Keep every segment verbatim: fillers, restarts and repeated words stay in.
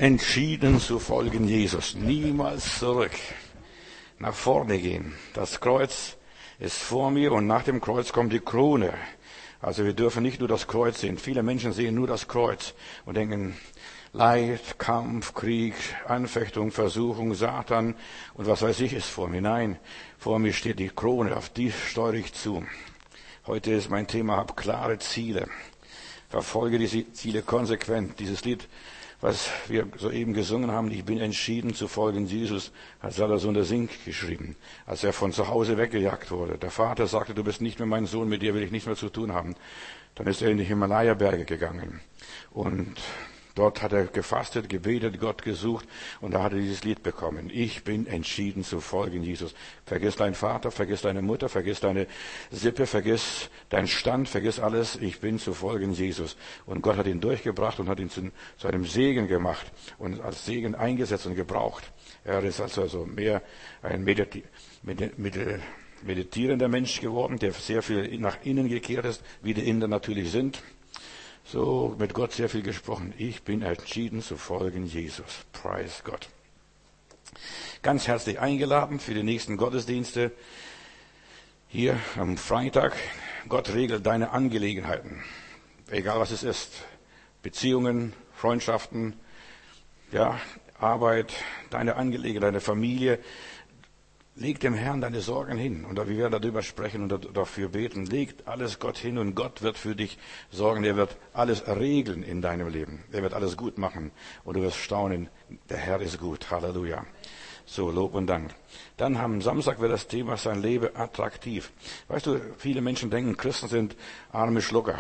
Entschieden zu folgen Jesus. Niemals zurück. Nach vorne gehen. Das Kreuz ist vor mir und nach dem Kreuz kommt die Krone. Also wir dürfen nicht nur das Kreuz sehen. Viele Menschen sehen nur das Kreuz und denken, Leid, Kampf, Krieg, Anfechtung, Versuchung, Satan und was weiß ich ist vor mir. Nein, vor mir steht die Krone, auf die steuere ich zu. Heute ist mein Thema, hab klare Ziele. Verfolge diese Ziele konsequent. Dieses Lied, was wir soeben gesungen haben, ich bin entschieden zu folgen Jesus, hat Salasunder Singh geschrieben, als er von zu Hause weggejagt wurde. Der Vater sagte, du bist nicht mehr mein Sohn, mit dir will ich nichts mehr zu tun haben. Dann ist er in die Himalaya-Berge gegangen und dort hat er gefastet, gebetet, Gott gesucht und da hat er dieses Lied bekommen. Ich bin entschieden zu folgen, Jesus. Vergiss deinen Vater, vergiss deine Mutter, vergiss deine Sippe, vergiss deinen Stand, vergiss alles. Ich bin zu folgen, Jesus. Und Gott hat ihn durchgebracht und hat ihn zu, zu einem Segen gemacht und als Segen eingesetzt und gebraucht. Er ist also, also mehr ein Mediti- Medi- Medi- meditierender Mensch geworden, der sehr viel nach innen gekehrt ist, wie die Inder natürlich sind. So mit Gott sehr viel gesprochen. Ich bin entschieden zu folgen Jesus. Preis Gott. Ganz herzlich eingeladen für die nächsten Gottesdienste. Hier am Freitag. Gott regelt deine Angelegenheiten. Egal was es ist. Beziehungen, Freundschaften, ja, Arbeit, deine Angelegenheiten, deine Familie. Leg dem Herrn deine Sorgen hin. Und wir werden darüber sprechen und dafür beten. Leg alles Gott hin und Gott wird für dich sorgen. Er wird alles regeln in deinem Leben. Er wird alles gut machen. Und du wirst staunen, der Herr ist gut. Halleluja. So, Lob und Dank. Dann am Samstag wird das Thema sein Leben attraktiv. Weißt du, viele Menschen denken, Christen sind arme Schlucker.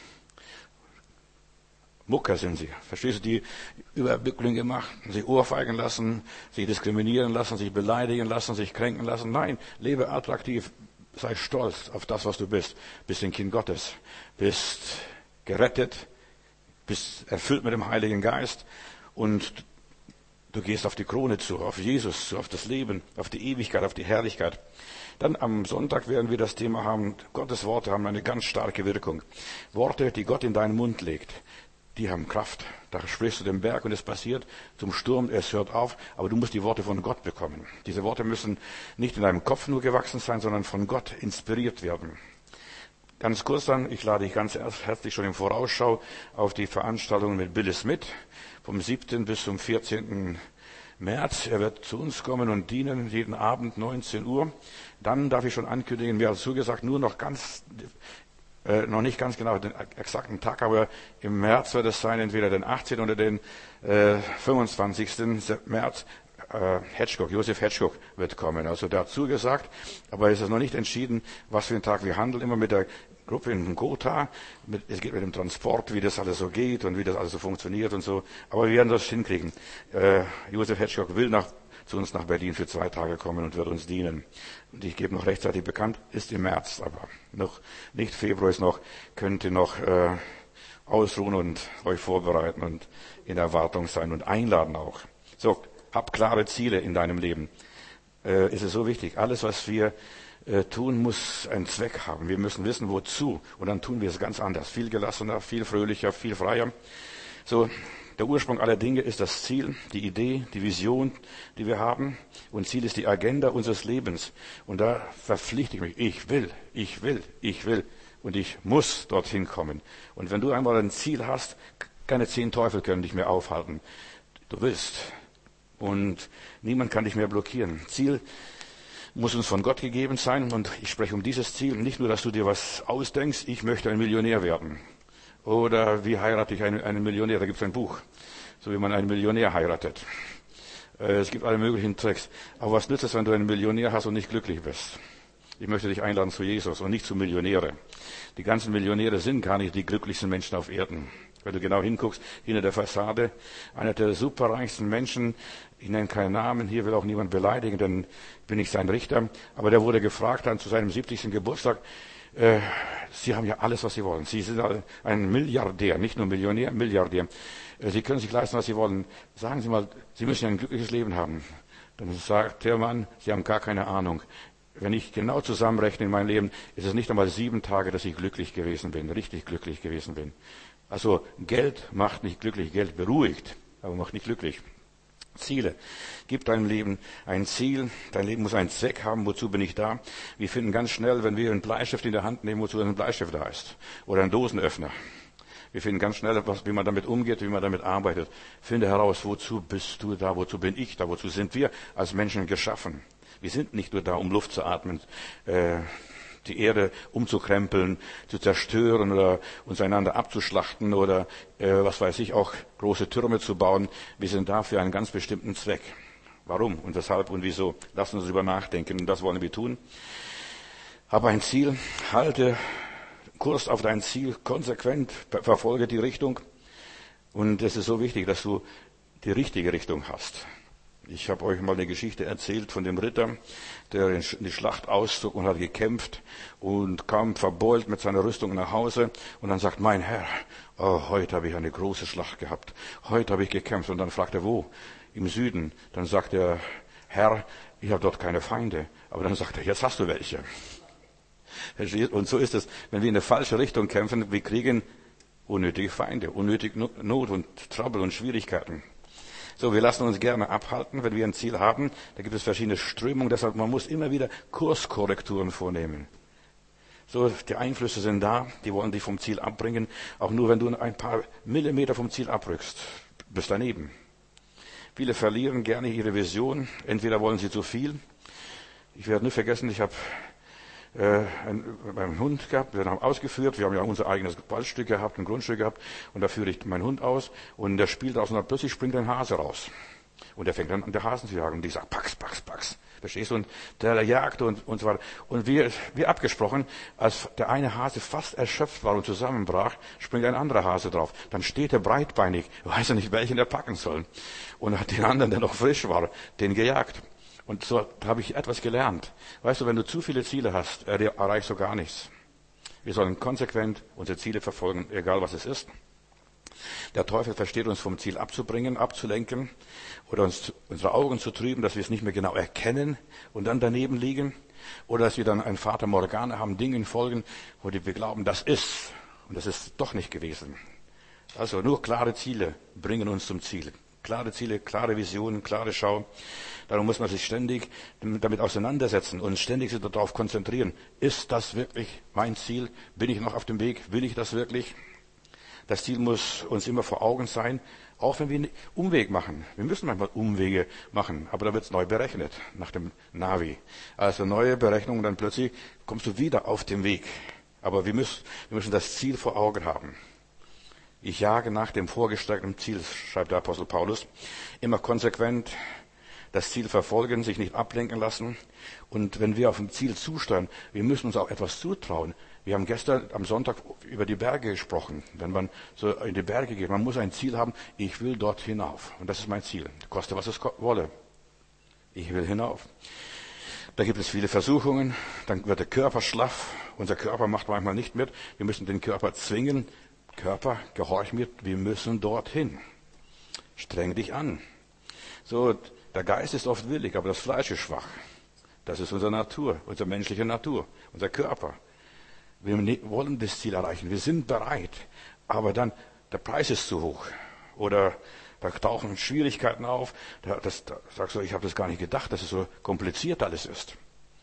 Mucker sind sie. Verstehst du, die Überbücklinge machen, sich ohrfeigen lassen, sich diskriminieren lassen, sich beleidigen lassen, sich kränken lassen. Nein, lebe attraktiv, sei stolz auf das, was du bist. Bist ein Kind Gottes, bist gerettet, bist erfüllt mit dem Heiligen Geist und du gehst auf die Krone zu, auf Jesus zu, auf das Leben, auf die Ewigkeit, auf die Herrlichkeit. Dann am Sonntag werden wir das Thema haben, Gottes Worte haben eine ganz starke Wirkung. Worte, die Gott in deinen Mund legt. Die haben Kraft. Da sprichst du den Berg und es passiert zum Sturm, es hört auf, aber du musst die Worte von Gott bekommen. Diese Worte müssen nicht in deinem Kopf nur gewachsen sein, sondern von Gott inspiriert werden. Ganz kurz dann, ich lade dich ganz herzlich schon im Vorausschau auf die Veranstaltung mit Billy Smith vom siebten bis zum vierzehnten März. Er wird zu uns kommen und dienen jeden Abend neunzehn Uhr. Dann darf ich schon ankündigen, mir hat zugesagt, nur noch ganz Äh, noch nicht ganz genau den exakten Tag, aber im März wird es sein, entweder den achtzehnten oder den äh, fünfundzwanzigsten März. Äh, Hedgecock, Josef Hedgecock wird kommen. Also der hat zugesagt, aber es ist noch nicht entschieden, was für einen Tag wir handeln. Immer mit der Gruppe in Gotha. Mit, es geht mit dem Transport, wie das alles so geht und wie das alles so funktioniert und so. Aber wir werden das hinkriegen. Äh, Josef Hedgecock will nach zu uns nach Berlin für zwei Tage kommen und wird uns dienen. Und ich gebe noch rechtzeitig bekannt, ist im März, aber noch nicht Februar ist noch, könnt ihr noch äh, ausruhen und euch vorbereiten und in Erwartung sein und einladen auch. So, hab klare Ziele in deinem Leben. Äh, ist es so wichtig. Alles, was wir äh, tun, muss einen Zweck haben. Wir müssen wissen, wozu. Und dann tun wir es ganz anders. Viel gelassener, viel fröhlicher, viel freier. So, der Ursprung aller Dinge ist das Ziel, die Idee, die Vision, die wir haben. Und Ziel ist die Agenda unseres Lebens. Und da verpflichte ich mich. Ich will, ich will, ich will. Und ich muss dorthin kommen. Und wenn du einmal ein Ziel hast, keine zehn Teufel können dich mehr aufhalten. Du willst. Und niemand kann dich mehr blockieren. Ziel muss uns von Gott gegeben sein. Und ich spreche um dieses Ziel. Nicht nur, dass du dir was ausdenkst. Ich möchte ein Millionär werden. Oder wie heirate ich einen, einen Millionär? Da gibt es ein Buch, so wie man einen Millionär heiratet. Äh, es gibt alle möglichen Tricks. Aber was nützt es, wenn du einen Millionär hast und nicht glücklich bist? Ich möchte dich einladen zu Jesus und nicht zu Millionäre. Die ganzen Millionäre sind gar nicht die glücklichsten Menschen auf Erden. Wenn du genau hinguckst, hinter der Fassade, einer der superreichsten Menschen, ich nenne keinen Namen, hier will auch niemand beleidigen, denn bin ich sein Richter, aber der wurde gefragt dann zu seinem siebzigsten Geburtstag, Äh, Sie haben ja alles, was Sie wollen. Sie sind ein Milliardär, nicht nur Millionär, Milliardär. Äh, Sie können sich leisten, was Sie wollen. Sagen Sie mal, Sie müssen ein glückliches Leben haben. Dann sagt der Mann, Sie haben gar keine Ahnung. Wenn ich genau zusammenrechne in meinem Leben, ist es nicht einmal sieben Tage, dass ich glücklich gewesen bin, richtig glücklich gewesen bin. Also Geld macht nicht glücklich, Geld beruhigt. aber macht nicht glücklich. Ziele. Gib deinem Leben ein Ziel. Dein Leben muss einen Zweck haben. Wozu bin ich da? Wir finden ganz schnell, wenn wir einen Bleistift in der Hand nehmen, wozu ein Bleistift da ist. Oder ein Dosenöffner. Wir finden ganz schnell, was, wie man damit umgeht, wie man damit arbeitet. Finde heraus, wozu bist du da? Wozu bin ich da? Wozu sind wir als Menschen geschaffen? Wir sind nicht nur da, um Luft zu atmen, äh, die Erde umzukrempeln, zu zerstören oder uns einander abzuschlachten oder, äh, was weiß ich, auch große Türme zu bauen. Wir sind da für einen ganz bestimmten Zweck. Warum und weshalb und wieso? Lass uns darüber nachdenken und das wollen wir tun. Habe ein Ziel, halte Kurs auf dein Ziel, konsequent verfolge die Richtung. Und es ist so wichtig, dass du die richtige Richtung hast. Ich habe euch mal eine Geschichte erzählt von dem Ritter, der in die Schlacht auszog und hat gekämpft und kam verbeult mit seiner Rüstung nach Hause und dann sagt, mein Herr, oh, heute habe ich eine große Schlacht gehabt. Heute habe ich gekämpft. Und dann fragt er, wo? Im Süden. Dann sagt er, Herr, ich habe dort keine Feinde. Aber dann sagt er, jetzt hast du welche. Und so ist es, wenn wir in eine falsche Richtung kämpfen, wir kriegen unnötige Feinde, unnötig Not und Trouble und Schwierigkeiten. So, wir lassen uns gerne abhalten, wenn wir ein Ziel haben. Da gibt es verschiedene Strömungen, deshalb man muss immer wieder Kurskorrekturen vornehmen. So, die Einflüsse sind da, die wollen dich vom Ziel abbringen. Auch nur, wenn du ein paar Millimeter vom Ziel abrückst, bist daneben. Viele verlieren gerne ihre Vision. Entweder wollen sie zu viel. Ich werde nie vergessen, ich habe äh, einen, einen Hund gehabt, wir haben ausgeführt, wir haben ja unser eigenes Waldstück gehabt, ein Grundstück gehabt, und da führe ich meinen Hund aus, und der spielt aus, und dann plötzlich springt ein Hase raus. Und der fängt dann an, der Hasen zu jagen, und ich sage, pax, pax, pax. Verstehst du? Und der jagt und, und so weiter. Und wir, wir abgesprochen, als der eine Hase fast erschöpft war und zusammenbrach, springt ein anderer Hase drauf. Dann steht er breitbeinig, weiß er nicht, welchen er packen soll. Und hat den anderen, der noch frisch war, den gejagt. Und so habe ich etwas gelernt. Weißt du, wenn du zu viele Ziele hast, erreichst du gar nichts. Wir sollen konsequent unsere Ziele verfolgen, egal was es ist. Der Teufel versteht uns vom Ziel abzubringen, abzulenken oder uns unsere Augen zu trüben, dass wir es nicht mehr genau erkennen und dann daneben liegen. Oder dass wir dann ein Fata Morgana haben, Dingen folgen, wo wir glauben, das ist. Und das ist doch nicht gewesen. Also nur klare Ziele bringen uns zum Ziel. Klare Ziele, klare Visionen, klare Schau. Darum muss man sich ständig damit auseinandersetzen und ständig sich darauf konzentrieren. Ist das wirklich mein Ziel? Bin ich noch auf dem Weg? Will ich das wirklich? Das Ziel muss uns immer vor Augen sein, auch wenn wir einen Umweg machen. Wir müssen manchmal Umwege machen, aber da wird es neu berechnet, nach dem Navi. Also neue Berechnungen, dann plötzlich kommst du wieder auf den Weg. Aber wir müssen, wir müssen das Ziel vor Augen haben. Ich jage nach dem vorgestreckten Ziel, schreibt der Apostel Paulus, immer konsequent das Ziel verfolgen, sich nicht ablenken lassen. Und wenn wir auf dem Ziel zusteuern, wir müssen uns auch etwas zutrauen. Wir haben gestern am Sonntag über die Berge gesprochen. Wenn man so in die Berge geht, man muss ein Ziel haben, ich will dort hinauf. Und das ist mein Ziel. Koste, was es wolle. Ich will hinauf. Da gibt es viele Versuchungen, dann wird der Körper schlaff. Unser Körper macht manchmal nicht mit. Wir müssen den Körper zwingen. Körper, gehorch mir, wir müssen dorthin. Streng dich an. So, der Geist ist oft willig, aber das Fleisch ist schwach. Das ist unsere Natur, unsere menschliche Natur, unser Körper. Wir wollen das Ziel erreichen, wir sind bereit, aber dann, der Preis ist zu hoch. Oder da tauchen Schwierigkeiten auf, da, das, da sagst du, ich habe das gar nicht gedacht, dass es so kompliziert alles ist.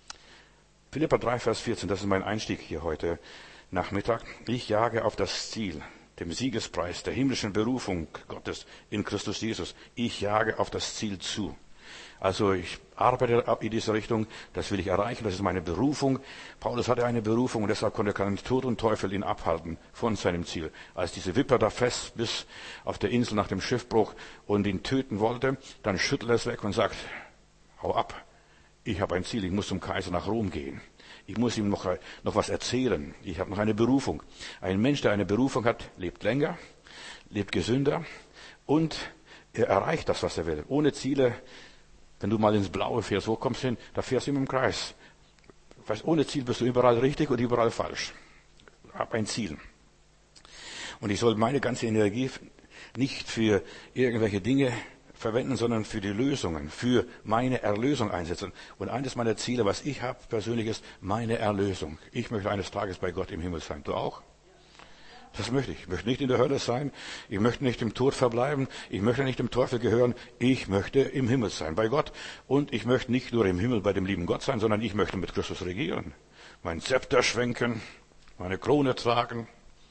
Philipper drei, Vers vierzehn, das ist mein Einstieg hier heute Nachmittag. Ich jage auf das Ziel, dem Siegespreis, der himmlischen Berufung Gottes in Christus Jesus. Ich jage auf das Ziel zu. Also ich arbeite ab in diese Richtung, das will ich erreichen, das ist meine Berufung. Paulus hatte eine Berufung und deshalb konnte kein Tod und Teufel ihn abhalten von seinem Ziel. Als diese Wipper da fest bis auf der Insel nach dem Schiffbruch und ihn töten wollte, dann schüttelt er es weg und sagt, hau ab, ich habe ein Ziel, ich muss zum Kaiser nach Rom gehen. Ich muss ihm noch, noch was erzählen. Ich habe noch eine Berufung. Ein Mensch, der eine Berufung hat, lebt länger, lebt gesünder und er erreicht das, was er will. Ohne Ziele, wenn du mal ins Blaue fährst, wo kommst du hin? Da fährst du immer im Kreis. Weißt, ohne Ziel bist du überall richtig und überall falsch. Hab ein Ziel. Und ich soll meine ganze Energie nicht für irgendwelche Dinge verwenden, sondern für die Lösungen, für meine Erlösung einsetzen. Und eines meiner Ziele, was ich habe persönlich, ist meine Erlösung. Ich möchte eines Tages bei Gott im Himmel sein. Du auch? Das möchte ich. Ich möchte nicht in der Hölle sein. Ich möchte nicht im Tod verbleiben. Ich möchte nicht dem Teufel gehören. Ich möchte im Himmel sein bei Gott. Und ich möchte nicht nur im Himmel bei dem lieben Gott sein, sondern ich möchte mit Christus regieren. Mein Zepter schwenken, meine Krone tragen.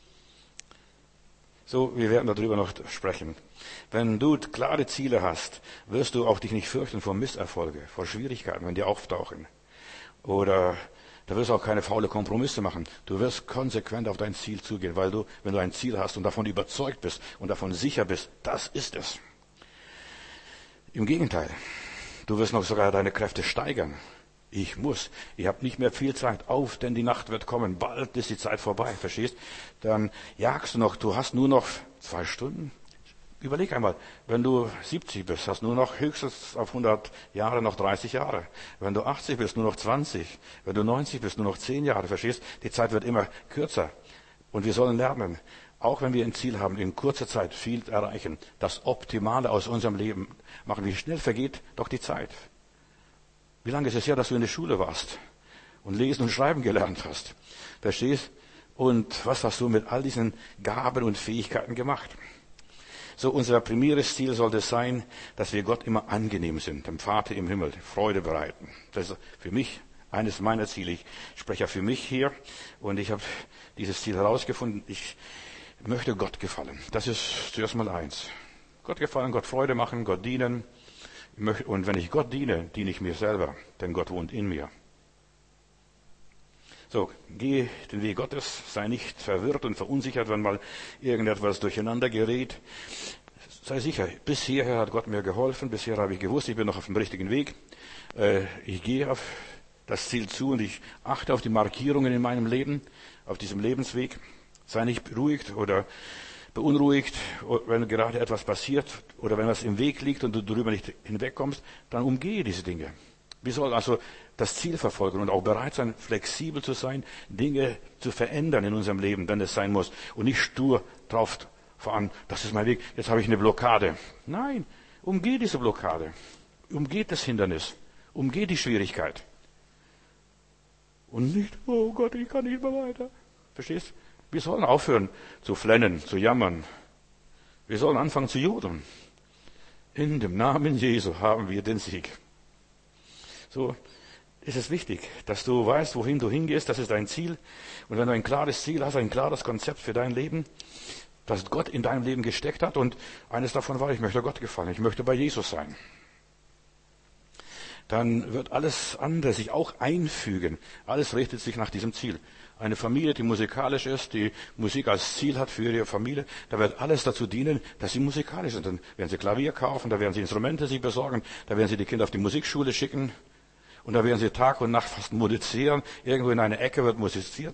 So, wir werden darüber noch sprechen. Wenn du klare Ziele hast, wirst du auch dich nicht fürchten vor Misserfolge, vor Schwierigkeiten, wenn die auftauchen. Oder da wirst du auch keine faule Kompromisse machen. Du wirst konsequent auf dein Ziel zugehen, weil du, wenn du ein Ziel hast und davon überzeugt bist und davon sicher bist, das ist es. Im Gegenteil, du wirst noch sogar deine Kräfte steigern. Ich muss, ich habe nicht mehr viel Zeit, auf, denn die Nacht wird kommen, bald ist die Zeit vorbei, verstehst? Dann jagst du noch, du hast nur noch zwei Stunden. Überleg einmal, wenn du siebzig bist, hast du nur noch höchstens auf hundert Jahre noch dreißig Jahre. Wenn du achtzig bist, nur noch zwanzig. Wenn du neunzig bist, nur noch zehn Jahre, verstehst? Die Zeit wird immer kürzer. Und wir sollen lernen, auch wenn wir ein Ziel haben, in kurzer Zeit viel erreichen, das Optimale aus unserem Leben machen. Wie schnell vergeht doch die Zeit? Wie lange ist es her, dass du in der Schule warst und lesen und schreiben gelernt hast? Verstehst? Und was hast du mit all diesen Gaben und Fähigkeiten gemacht? So, unser primäres Ziel sollte es sein, dass wir Gott immer angenehm sind, dem Vater im Himmel, Freude bereiten. Das ist für mich eines meiner Ziele. Ich spreche ja für mich hier und ich habe dieses Ziel herausgefunden. Ich möchte Gott gefallen. Das ist zuerst mal eins. Gott gefallen, Gott Freude machen, Gott dienen. Und wenn ich Gott diene, diene ich mir selber, denn Gott wohnt in mir. So, geh den Weg Gottes, sei nicht verwirrt und verunsichert, wenn mal irgendetwas durcheinander gerät. Sei sicher, bis hierher hat Gott mir geholfen, bisher habe ich gewusst, ich bin noch auf dem richtigen Weg. Ich gehe auf das Ziel zu und ich achte auf die Markierungen in meinem Leben, auf diesem Lebensweg. Sei nicht beruhigt oder beunruhigt, wenn gerade etwas passiert oder wenn was im Weg liegt und du darüber nicht hinwegkommst, dann umgehe diese Dinge. Wir sollen also das Ziel verfolgen und auch bereit sein, flexibel zu sein, Dinge zu verändern in unserem Leben, wenn es sein muss. Und nicht stur drauf fahren, das ist mein Weg, jetzt habe ich eine Blockade. Nein, umgeh diese Blockade. Umgeh das Hindernis. Umgeh die Schwierigkeit. Und nicht, oh Gott, ich kann nicht mehr weiter. Verstehst? Wir sollen aufhören zu flennen, zu jammern. Wir sollen anfangen zu jodeln. In dem Namen Jesu haben wir den Sieg. So ist es wichtig, dass du weißt, wohin du hingehst. Das ist dein Ziel. Und wenn du ein klares Ziel hast, ein klares Konzept für dein Leben, das Gott in deinem Leben gesteckt hat, und eines davon war, ich möchte Gott gefallen, ich möchte bei Jesus sein, dann wird alles andere sich auch einfügen. Alles richtet sich nach diesem Ziel. Eine Familie, die musikalisch ist, die Musik als Ziel hat für ihre Familie, da wird alles dazu dienen, dass sie musikalisch sind. Dann werden sie Klavier kaufen, da werden sie Instrumente sich besorgen, da werden sie die Kinder auf die Musikschule schicken und da werden sie Tag und Nacht fast musizieren. Irgendwo in einer Ecke wird musiziert.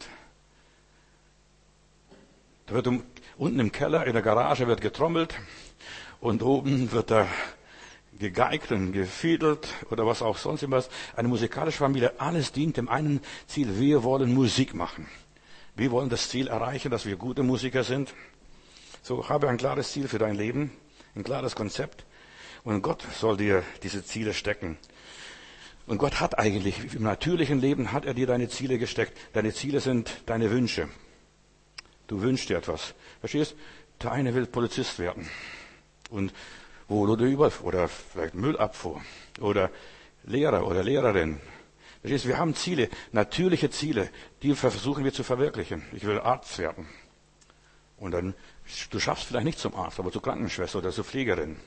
Da wird um, unten im Keller, in der Garage wird getrommelt und oben wird da gegeigt und gefiedelt oder was auch sonst immer. Eine musikalische Familie, alles dient dem einen Ziel. Wir wollen Musik machen. Wir wollen das Ziel erreichen, dass wir gute Musiker sind. So, habe ein klares Ziel für dein Leben, ein klares Konzept. Und Gott soll dir diese Ziele stecken. Und Gott hat eigentlich, im natürlichen Leben hat er dir deine Ziele gesteckt. Deine Ziele sind deine Wünsche. Du wünschst dir etwas. Verstehst? Der eine will Polizist werden. Und Wohl oder Übel, oder vielleicht Müllabfuhr, oder Lehrer oder Lehrerin. Verstehst du, wir haben Ziele, natürliche Ziele, die versuchen wir zu verwirklichen. Ich will Arzt werden. Und dann, du schaffst vielleicht nicht zum Arzt, aber zur Krankenschwester oder zur Pflegerin.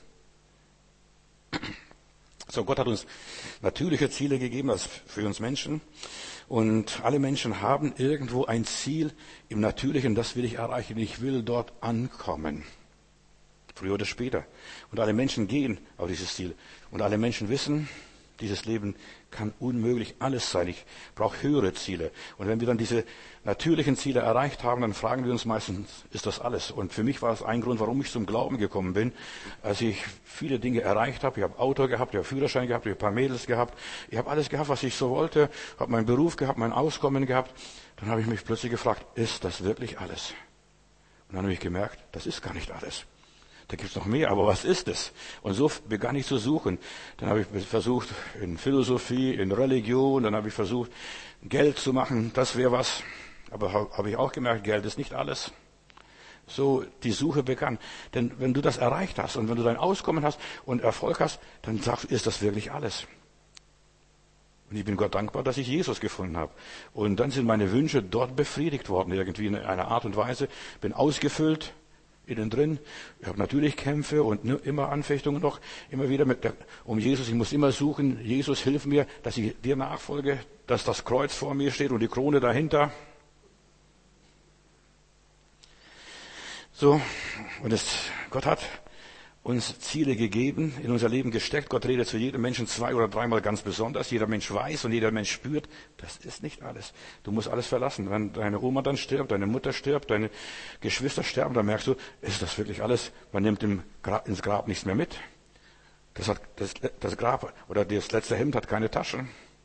So, Gott hat uns natürliche Ziele gegeben, als für uns Menschen. Und alle Menschen haben irgendwo ein Ziel im Natürlichen, das will ich erreichen. Ich will dort ankommen. Früher oder später. Und alle Menschen gehen auf dieses Ziel. Und alle Menschen wissen, dieses Leben kann unmöglich alles sein. Ich brauche höhere Ziele. Und wenn wir dann diese natürlichen Ziele erreicht haben, dann fragen wir uns meistens, ist das alles? Und für mich war es ein Grund, warum ich zum Glauben gekommen bin. Als ich viele Dinge erreicht habe, ich habe Auto gehabt, ich habe Führerschein gehabt, ich habe ein paar Mädels gehabt, ich habe alles gehabt, was ich so wollte, habe meinen Beruf gehabt, mein Auskommen gehabt. Dann habe ich mich plötzlich gefragt, ist das wirklich alles? Und dann habe ich gemerkt, das ist gar nicht alles. Da gibt's noch mehr, aber was ist es? Und so begann ich zu suchen. Dann habe ich versucht in Philosophie, in Religion, dann habe ich versucht Geld zu machen, das wäre was. Aber habe ich auch gemerkt, Geld ist nicht alles. so die Suche begann. Denn wenn du das erreicht hast und wenn du dein Auskommen hast und Erfolg hast, dann sagst du, ist das wirklich alles? Und ich bin Gott dankbar, dass ich Jesus gefunden habe. Und dann sind meine Wünsche dort befriedigt worden, irgendwie in einer Art und Weise. Bin ausgefüllt, innen drin. Ich habe natürlich Kämpfe und immer Anfechtungen noch, immer wieder mit der, um Jesus. Ich muss immer suchen, Jesus, hilf mir, dass ich dir nachfolge, dass das Kreuz vor mir steht und die Krone dahinter. So, und es, Gott hat uns Ziele gegeben, in unser Leben gesteckt. Gott redet zu jedem Menschen zwei oder dreimal ganz besonders. Jeder Mensch weiß und jeder Mensch spürt, das ist nicht alles. Du musst alles verlassen. Wenn deine Oma dann stirbt, deine Mutter stirbt, deine Geschwister sterben, dann merkst du, ist das wirklich alles? Man nimmt im Grab, ins Grab nichts mehr mit. Das, hat, das, das Grab oder das letzte Hemd hat keine Tasche.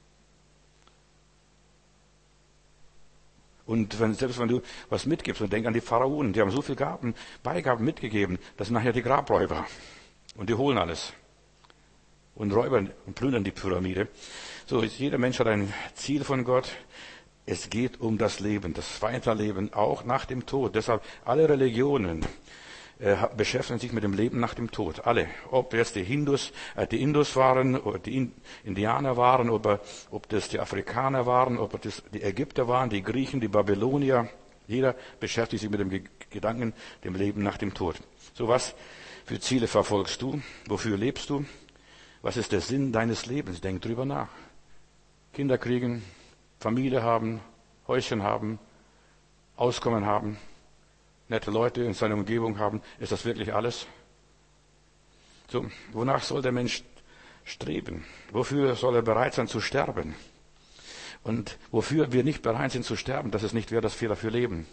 Und wenn, selbst wenn du was mitgibst, und denk an die Pharaonen, die haben so viel Gaben, Beigaben mitgegeben, das sind nachher die Grabräuber. Und die holen alles. Und räubern und plündern die Pyramide. So, jeder Mensch hat ein Ziel von Gott. Es geht um das Leben, das Weiterleben, auch nach dem Tod. Deshalb alle Religionen äh, beschäftigen sich mit dem Leben nach dem Tod. Alle. Ob jetzt die Hindus, äh, die Indus waren, oder die Indianer waren, ob, ob das die Afrikaner waren, ob das die Ägypter waren, die Griechen, die Babylonier. Jeder beschäftigt sich mit dem Ge- Gedanken, dem Leben nach dem Tod. So, was für Ziele verfolgst du? Wofür lebst du? Was ist der Sinn deines Lebens? Denk drüber nach. Kinder kriegen, Familie haben, Häuschen haben, Auskommen haben, nette Leute in seiner Umgebung haben. Ist das wirklich alles? So, wonach soll der Mensch streben? Wofür soll er bereit sein zu sterben? Und wofür wir nicht bereit sind zu sterben, das ist nicht wert, dass wir dafür leben.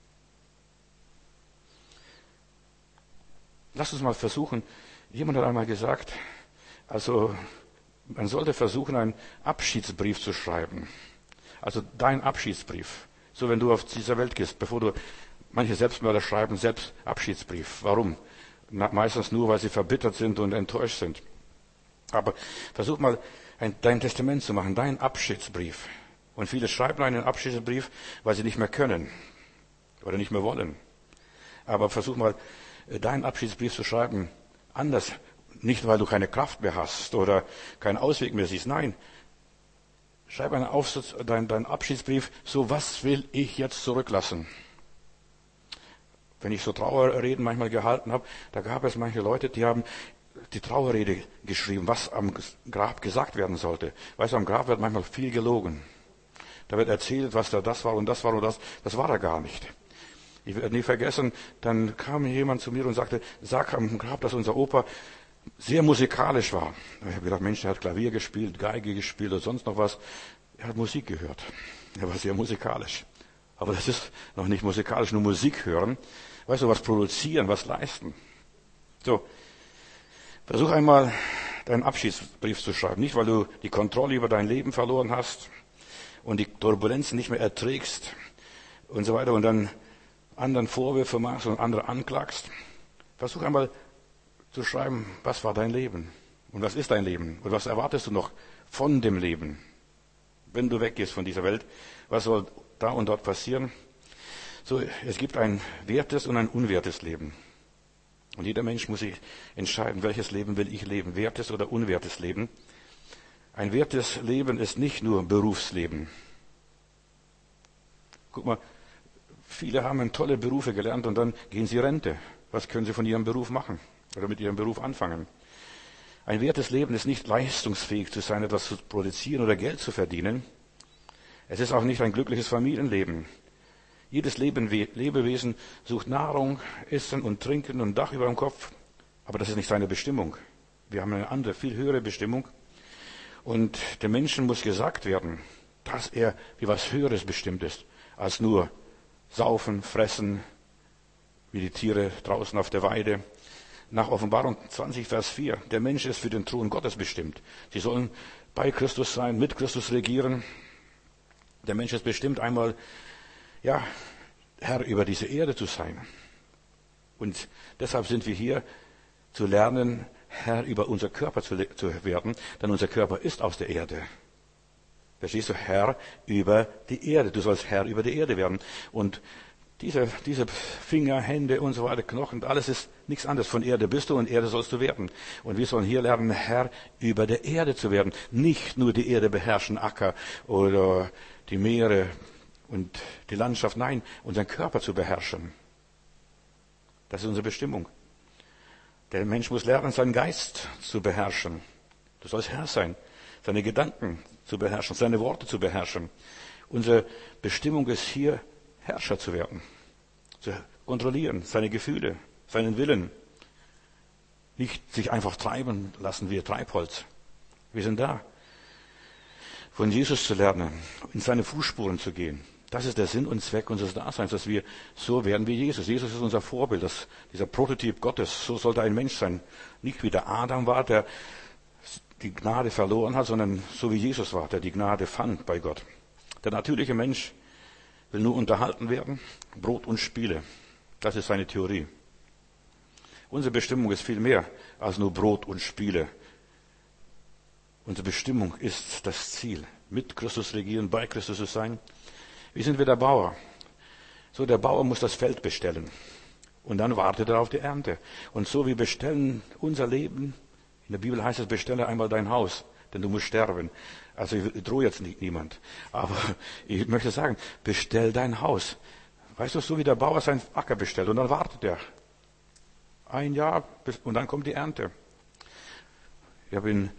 Lass uns mal versuchen. Jemand hat einmal gesagt, also man sollte versuchen, einen Abschiedsbrief zu schreiben. Also dein Abschiedsbrief. So, wenn du auf dieser Welt gehst, bevor du, manche Selbstmörder schreiben selbst Abschiedsbrief. Warum? Na, meistens nur, weil sie verbittert sind und enttäuscht sind. Aber versuch mal, ein, dein Testament zu machen, dein Abschiedsbrief. Und viele schreiben einen Abschiedsbrief, weil sie nicht mehr können oder nicht mehr wollen. Aber versuch mal, deinen Abschiedsbrief zu schreiben, anders. Nicht, weil du keine Kraft mehr hast oder keinen Ausweg mehr siehst. Nein. Schreib einen Aufsatz, deinen dein Abschiedsbrief, so was will ich jetzt zurücklassen? Wenn ich so Trauerreden manchmal gehalten habe, da gab es manche Leute, die haben die Trauerrede geschrieben, was am Grab gesagt werden sollte. Weißt du, am Grab wird manchmal viel gelogen. Da wird erzählt, was da das war und das war und das. Das war da gar nicht. Ich werde nie vergessen, dann kam jemand zu mir und sagte, sag am Grab, dass unser Opa sehr musikalisch war. Ich habe gedacht, Mensch, der hat Klavier gespielt, Geige gespielt oder sonst noch was. Er hat Musik gehört. Er war sehr musikalisch. Aber das ist noch nicht musikalisch, nur Musik hören. Weißt du, was produzieren, was leisten. So, versuch einmal, deinen Abschiedsbrief zu schreiben. Nicht, weil du die Kontrolle über dein Leben verloren hast und die Turbulenzen nicht mehr erträgst und so weiter und dann anderen Vorwürfe machst und andere anklagst. Versuch einmal zu schreiben, was war dein Leben und was ist dein Leben und was erwartest du noch von dem Leben, wenn du weggehst von dieser Welt, was soll da und dort passieren? So, es gibt ein wertes und ein unwertes Leben. Und jeder Mensch muss sich entscheiden, welches Leben will ich leben, wertes oder unwertes Leben. Ein wertes Leben ist nicht nur Berufsleben. Guck mal, viele haben tolle Berufe gelernt und dann gehen sie Rente. Was können sie von ihrem Beruf machen oder mit ihrem Beruf anfangen? Ein wertes Leben ist nicht leistungsfähig zu sein, etwas zu produzieren oder Geld zu verdienen. Es ist auch nicht ein glückliches Familienleben. Jedes Lebewesen sucht Nahrung, Essen und Trinken und ein Dach über dem Kopf. Aber das ist nicht seine Bestimmung. Wir haben eine andere, viel höhere Bestimmung. Und dem Menschen muss gesagt werden, dass er wie was Höheres bestimmt ist, als nur saufen, fressen, wie die Tiere draußen auf der Weide. Nach Offenbarung zwanzig, Vers vier, der Mensch ist für den Thron Gottes bestimmt. Sie sollen bei Christus sein, mit Christus regieren. Der Mensch ist bestimmt einmal, ja, Herr über diese Erde zu sein. Und deshalb sind wir hier, zu lernen, Herr über unser Körper zu, zu werden, denn unser Körper ist aus der Erde. Verstehst du? Herr über die Erde. Du sollst Herr über die Erde werden. Und Diese, diese Finger, Hände und so weiter, Knochen, alles ist nichts anderes. Von Erde bist du und Erde sollst du werden. Und wir sollen hier lernen, Herr über der Erde zu werden. Nicht nur die Erde beherrschen, Acker oder die Meere und die Landschaft. Nein, unseren Körper zu beherrschen. Das ist unsere Bestimmung. Der Mensch muss lernen, seinen Geist zu beherrschen. Du sollst Herr sein, seine Gedanken zu beherrschen, seine Worte zu beherrschen. Unsere Bestimmung ist hier, Herrscher zu werden, zu kontrollieren, seine Gefühle, seinen Willen. Nicht sich einfach treiben lassen wie Treibholz. Wir sind da, von Jesus zu lernen, in seine Fußspuren zu gehen. Das ist der Sinn und Zweck unseres Daseins, dass wir so werden wie Jesus. Jesus ist unser Vorbild, das, dieser Prototyp Gottes. So sollte ein Mensch sein. Nicht wie der Adam war, der die Gnade verloren hat, sondern so wie Jesus war, der die Gnade fand bei Gott. Der natürliche Mensch will nur unterhalten werden, Brot und Spiele. Das ist seine Theorie. Unsere Bestimmung ist viel mehr als nur Brot und Spiele. Unsere Bestimmung ist das Ziel. Mit Christus regieren, bei Christus zu sein. Wie sind wir der Bauer? So, der Bauer muss das Feld bestellen. Und dann wartet er auf die Ernte. Und so, wir bestellen unser Leben. In der Bibel heißt es, bestelle einmal dein Haus, denn du musst sterben. Also ich drohe jetzt nicht niemand. Aber ich möchte sagen, bestell dein Haus. Weißt du, so wie der Bauer seinen Acker bestellt. Und dann wartet er. Ein Jahr und dann kommt die Ernte. Ich habe in,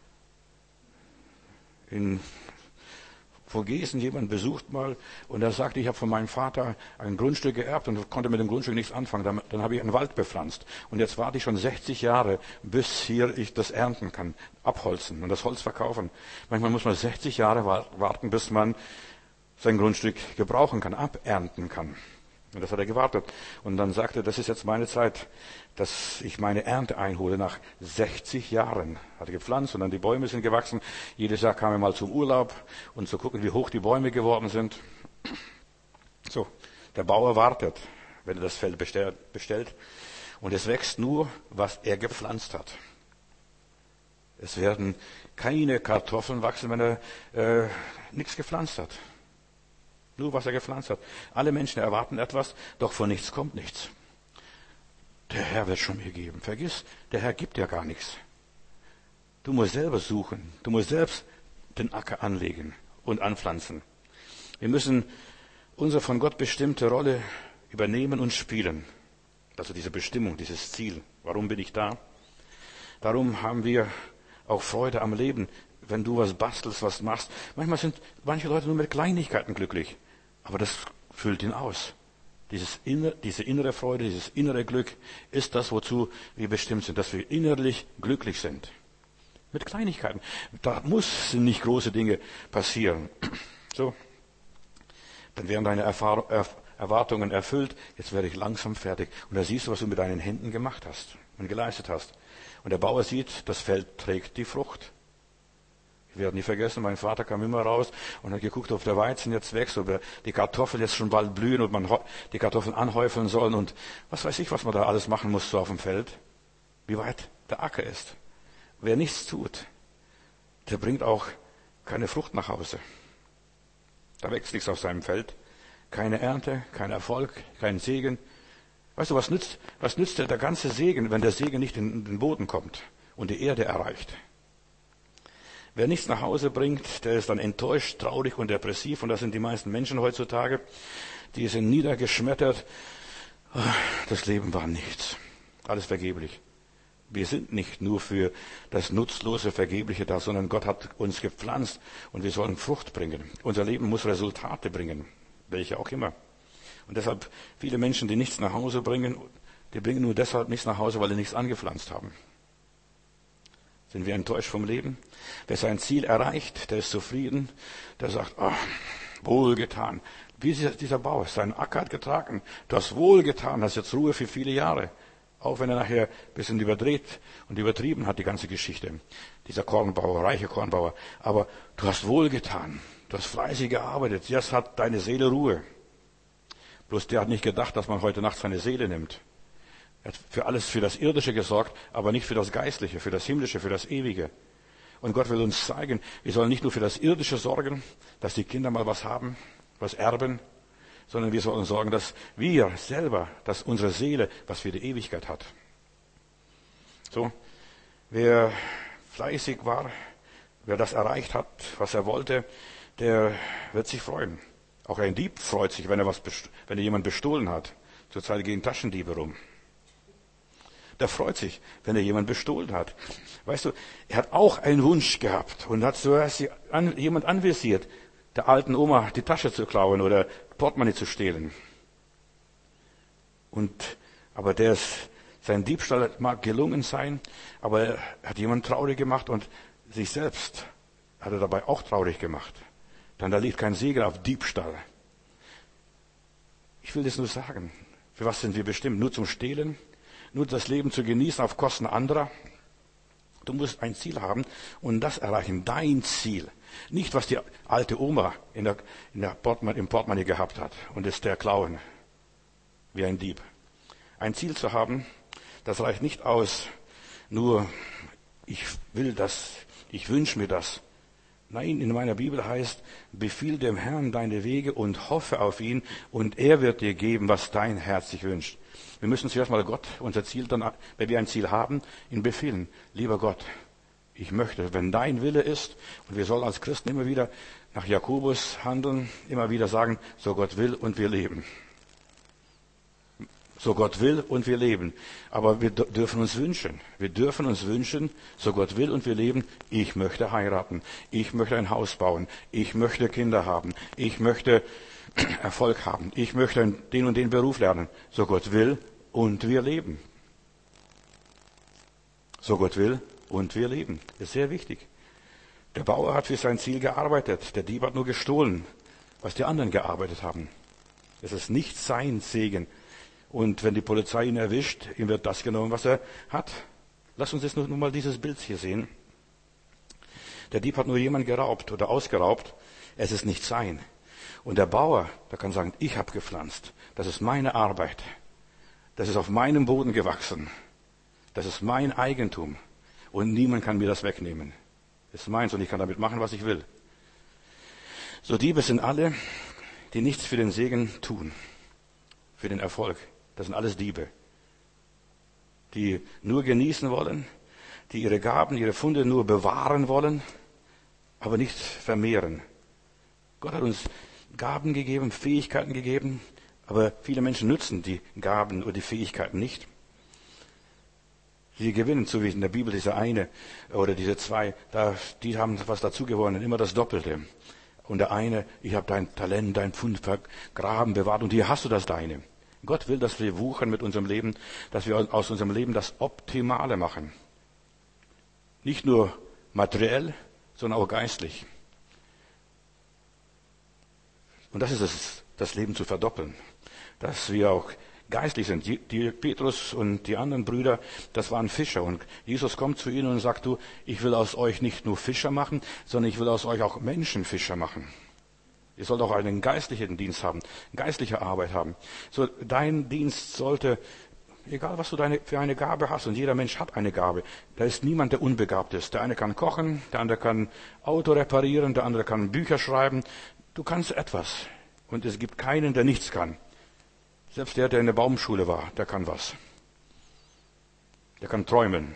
in Vogesen jemanden besucht mal und er sagte, ich habe von meinem Vater ein Grundstück geerbt und konnte mit dem Grundstück nichts anfangen. Dann, dann habe ich einen Wald bepflanzt. Und jetzt warte ich schon sechzig Jahre, bis hier ich das ernten kann, abholzen und das Holz verkaufen. Manchmal muss man sechzig Jahre warten, bis man sein Grundstück gebrauchen kann, abernten kann. Und das hat er gewartet. Und dann sagte er, das ist jetzt meine Zeit, dass ich meine Ernte einhole nach sechzig Jahren. Hat er gepflanzt und dann die Bäume sind gewachsen. Jedes Jahr kam er mal zum Urlaub und zu gucken, wie hoch die Bäume geworden sind. So, der Bauer wartet, wenn er das Feld bestellt. Und es wächst nur, was er gepflanzt hat. Es werden keine Kartoffeln wachsen, wenn er äh, nichts gepflanzt hat. Nur was er gepflanzt hat. Alle Menschen erwarten etwas, doch von nichts kommt nichts. Der Herr wird schon mir geben. Vergiss, der Herr gibt ja gar nichts. Du musst selber suchen. Du musst selbst den Acker anlegen und anpflanzen. Wir müssen unsere von Gott bestimmte Rolle übernehmen und spielen. Also diese Bestimmung, dieses Ziel. Warum bin ich da? Darum haben wir auch Freude am Leben, wenn du was bastelst, was machst. Manchmal sind manche Leute nur mit Kleinigkeiten glücklich. Aber das füllt ihn aus. Dieses inner, diese innere Freude, dieses innere Glück ist das, wozu wir bestimmt sind, dass wir innerlich glücklich sind. Mit Kleinigkeiten. Da müssen nicht große Dinge passieren. So. Dann werden deine Erfahrung, er, Erwartungen erfüllt. Jetzt werde ich langsam fertig. Und da siehst du, was du mit deinen Händen gemacht hast und geleistet hast. Und der Bauer sieht, das Feld trägt die Frucht. Ich werde nie vergessen, mein Vater kam immer raus und hat geguckt, ob der Weizen jetzt wächst, ob die Kartoffeln jetzt schon bald blühen und man die Kartoffeln anhäufeln soll und was weiß ich, was man da alles machen muss so auf dem Feld. Wie weit der Acker ist. Wer nichts tut, der bringt auch keine Frucht nach Hause. Da wächst nichts auf seinem Feld. Keine Ernte, kein Erfolg, kein Segen. Weißt du, was nützt, was nützt der, der ganze Segen, wenn der Segen nicht in den Boden kommt und die Erde erreicht? Wer nichts nach Hause bringt, der ist dann enttäuscht, traurig und depressiv. Und das sind die meisten Menschen heutzutage. Die sind niedergeschmettert. Das Leben war nichts. Alles vergeblich. Wir sind nicht nur für das nutzlose, Vergebliche da, sondern Gott hat uns gepflanzt und wir sollen Frucht bringen. Unser Leben muss Resultate bringen, welche auch immer. Und deshalb viele Menschen, die nichts nach Hause bringen, die bringen nur deshalb nichts nach Hause, weil sie nichts angepflanzt haben. Sind wir enttäuscht vom Leben? Wer sein Ziel erreicht, der ist zufrieden, der sagt, oh, wohlgetan. Wie dieser Bauer, sein Acker hat getragen. Du hast wohlgetan, hast jetzt Ruhe für viele Jahre. Auch wenn er nachher ein bisschen überdreht und übertrieben hat, die ganze Geschichte. Dieser Kornbauer, reiche Kornbauer. Aber du hast wohlgetan. Du hast fleißig gearbeitet. Jetzt hat deine Seele Ruhe. Bloß der hat nicht gedacht, dass man heute Nacht seine Seele nimmt. Er hat für alles, für das Irdische gesorgt, aber nicht für das Geistliche, für das Himmlische, für das Ewige. Und Gott will uns zeigen, wir sollen nicht nur für das Irdische sorgen, dass die Kinder mal was haben, was erben, sondern wir sollen sorgen, dass wir selber, dass unsere Seele was für die Ewigkeit hat. So, wer fleißig war, wer das erreicht hat, was er wollte, der wird sich freuen. Auch ein Dieb freut sich, wenn er was, wenn er jemand bestohlen hat. Zurzeit gehen Taschendiebe rum. Der freut sich, wenn er jemand bestohlen hat. Weißt du, er hat auch einen Wunsch gehabt und hat zuerst an, jemand anvisiert, der alten Oma die Tasche zu klauen oder Portemonnaie zu stehlen. Und, aber der ist, sein Diebstahl mag gelungen sein, aber er hat jemanden traurig gemacht und sich selbst hat er dabei auch traurig gemacht. Dann da liegt kein Segen auf Diebstahl. Ich will das nur sagen. Für was sind wir bestimmt? Nur zum Stehlen? Nur das Leben zu genießen auf Kosten anderer? Du musst ein Ziel haben und das erreichen, dein Ziel. Nicht, was die alte Oma in der, in der Portemonnaie, im Portemonnaie gehabt hat und es der klauen, wie ein Dieb. Ein Ziel zu haben, das reicht nicht aus, nur ich will das, ich wünsche mir das. Nein, in meiner Bibel heißt, befiehl dem Herrn deine Wege und hoffe auf ihn und er wird dir geben, was dein Herz sich wünscht. Wir müssen zuerst mal Gott, unser Ziel, dann, wenn wir ein Ziel haben, ihn befehlen. Lieber Gott, ich möchte, wenn dein Wille ist, und wir sollen als Christen immer wieder nach Jakobus handeln, immer wieder sagen, so Gott will und wir leben. So Gott will und wir leben. Aber wir dürfen uns wünschen. Wir dürfen uns wünschen, so Gott will und wir leben. Ich möchte heiraten. Ich möchte ein Haus bauen. Ich möchte Kinder haben. Ich möchte Erfolg haben. Ich möchte den und den Beruf lernen. So Gott will und wir leben. So Gott will und wir leben. Das ist sehr wichtig. Der Bauer hat für sein Ziel gearbeitet. Der Dieb hat nur gestohlen, was die anderen gearbeitet haben. Es ist nicht sein Segen. Und wenn die Polizei ihn erwischt, ihm wird das genommen, was er hat. Lass uns jetzt nur mal dieses Bild hier sehen. Der Dieb hat nur jemanden geraubt oder ausgeraubt. Es ist nicht sein. Und der Bauer, der kann sagen, ich habe gepflanzt. Das ist meine Arbeit. Das ist auf meinem Boden gewachsen. Das ist mein Eigentum. Und niemand kann mir das wegnehmen. Das ist meins und ich kann damit machen, was ich will. So Diebe sind alle, die nichts für den Segen tun. Für den Erfolg. Das sind alles Diebe, die nur genießen wollen, die ihre Gaben, ihre Funde nur bewahren wollen, aber nicht vermehren. Gott hat uns Gaben gegeben, Fähigkeiten gegeben, aber viele Menschen nutzen die Gaben oder die Fähigkeiten nicht. Sie gewinnen, so wie in der Bibel diese eine oder diese zwei, da, die haben was dazu gewonnen, immer das Doppelte. Und der eine, ich habe dein Talent, dein Pfund vergraben, bewahrt und hier hast du das deine. Gott will, dass wir wuchern mit unserem Leben, dass wir aus unserem Leben das Optimale machen. Nicht nur materiell, sondern auch geistlich. Und das ist es, das Leben zu verdoppeln. Dass wir auch geistlich sind. Die, die Petrus und die anderen Brüder, das waren Fischer. Und Jesus kommt zu ihnen und sagt, du, ich will aus euch nicht nur Fischer machen, sondern ich will aus euch auch Menschenfischer machen. Ihr sollt auch einen geistlichen Dienst haben, geistliche Arbeit haben. So, dein Dienst sollte, egal was du deine, für eine Gabe hast, und jeder Mensch hat eine Gabe, da ist niemand, der unbegabt ist. Der eine kann kochen, der andere kann Auto reparieren, der andere kann Bücher schreiben. Du kannst etwas. Und es gibt keinen, der nichts kann. Selbst der, der in der Baumschule war, der kann was. Der kann träumen.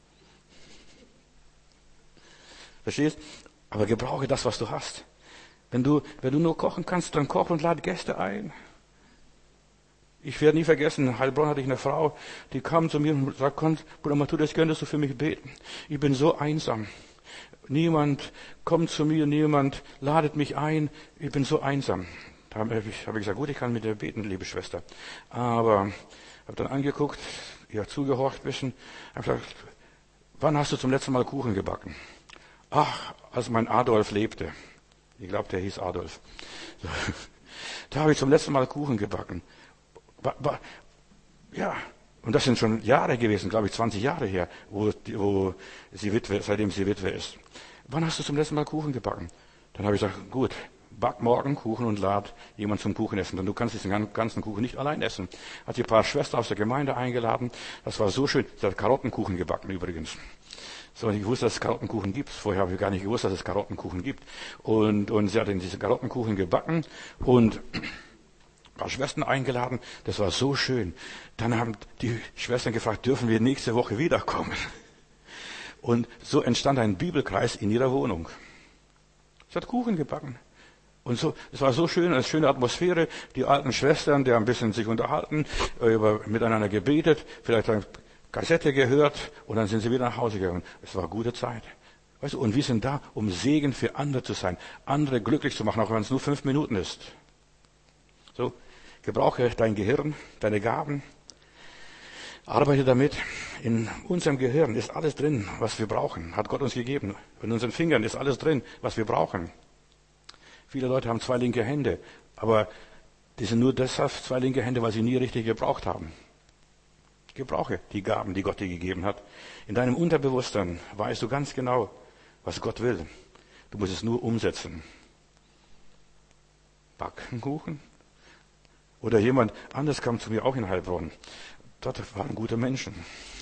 Verstehst? Aber gebrauche das, was du hast. Wenn du, wenn du nur kochen kannst, dann koch und lade Gäste ein. Ich werde nie vergessen, in Heilbronn hatte ich eine Frau, die kam zu mir und sagte, Bruder Matthäus, könntest du für mich beten? Ich bin so einsam. Niemand kommt zu mir, niemand ladet mich ein. Ich bin so einsam. Da habe ich, hab ich gesagt, gut, ich kann mit dir beten, liebe Schwester. Aber habe dann angeguckt, ihr habt zugehorcht ein bisschen, habe gesagt, wann hast du zum letzten Mal Kuchen gebacken? Ach, als mein Adolf lebte. Ich glaube, der hieß Adolf. So. Da habe ich zum letzten Mal Kuchen gebacken. Ba, ba, ja, und das sind schon Jahre gewesen, glaube ich, zwanzig Jahre her, wo, wo sie Witwe, seitdem sie Witwe ist. Wann hast du zum letzten Mal Kuchen gebacken? Dann habe ich gesagt, gut, back morgen Kuchen und lad jemand zum Kuchen essen. Denn du kannst diesen ganzen Kuchen nicht allein essen. Hat sie ein paar Schwestern aus der Gemeinde eingeladen. Das war so schön. Sie hat Karottenkuchen gebacken übrigens. So, ich wusste, dass es Karottenkuchen gibt. Vorher habe ich gar nicht gewusst, dass es Karottenkuchen gibt. Und, und sie hat in diesen Karottenkuchen gebacken und paar Schwestern eingeladen. Das war so schön. Dann haben die Schwestern gefragt, dürfen wir nächste Woche wiederkommen? Und so entstand ein Bibelkreis in ihrer Wohnung. Es hat Kuchen gebacken. Und so, es war so schön, eine schöne Atmosphäre. Die alten Schwestern, die haben ein bisschen sich unterhalten, über, miteinander gebetet, vielleicht eine Kassette gehört und dann sind sie wieder nach Hause gegangen. Es war eine gute Zeit. Weißt du, und wir sind da, um Segen für andere zu sein, andere glücklich zu machen, auch wenn es nur fünf Minuten ist. So, gebrauche dein Gehirn, deine Gaben, arbeite damit. In unserem Gehirn ist alles drin, was wir brauchen, hat Gott uns gegeben. In unseren Fingern ist alles drin, was wir brauchen. Viele Leute haben zwei linke Hände, aber die sind nur deshalb zwei linke Hände, weil sie nie richtig gebraucht haben. Gebrauche die Gaben, die Gott dir gegeben hat. In deinem Unterbewusstsein weißt du ganz genau, was Gott will. Du musst es nur umsetzen. Backen Kuchen. Oder jemand anders kam zu mir auch in Heilbronn. Dort waren gute Menschen.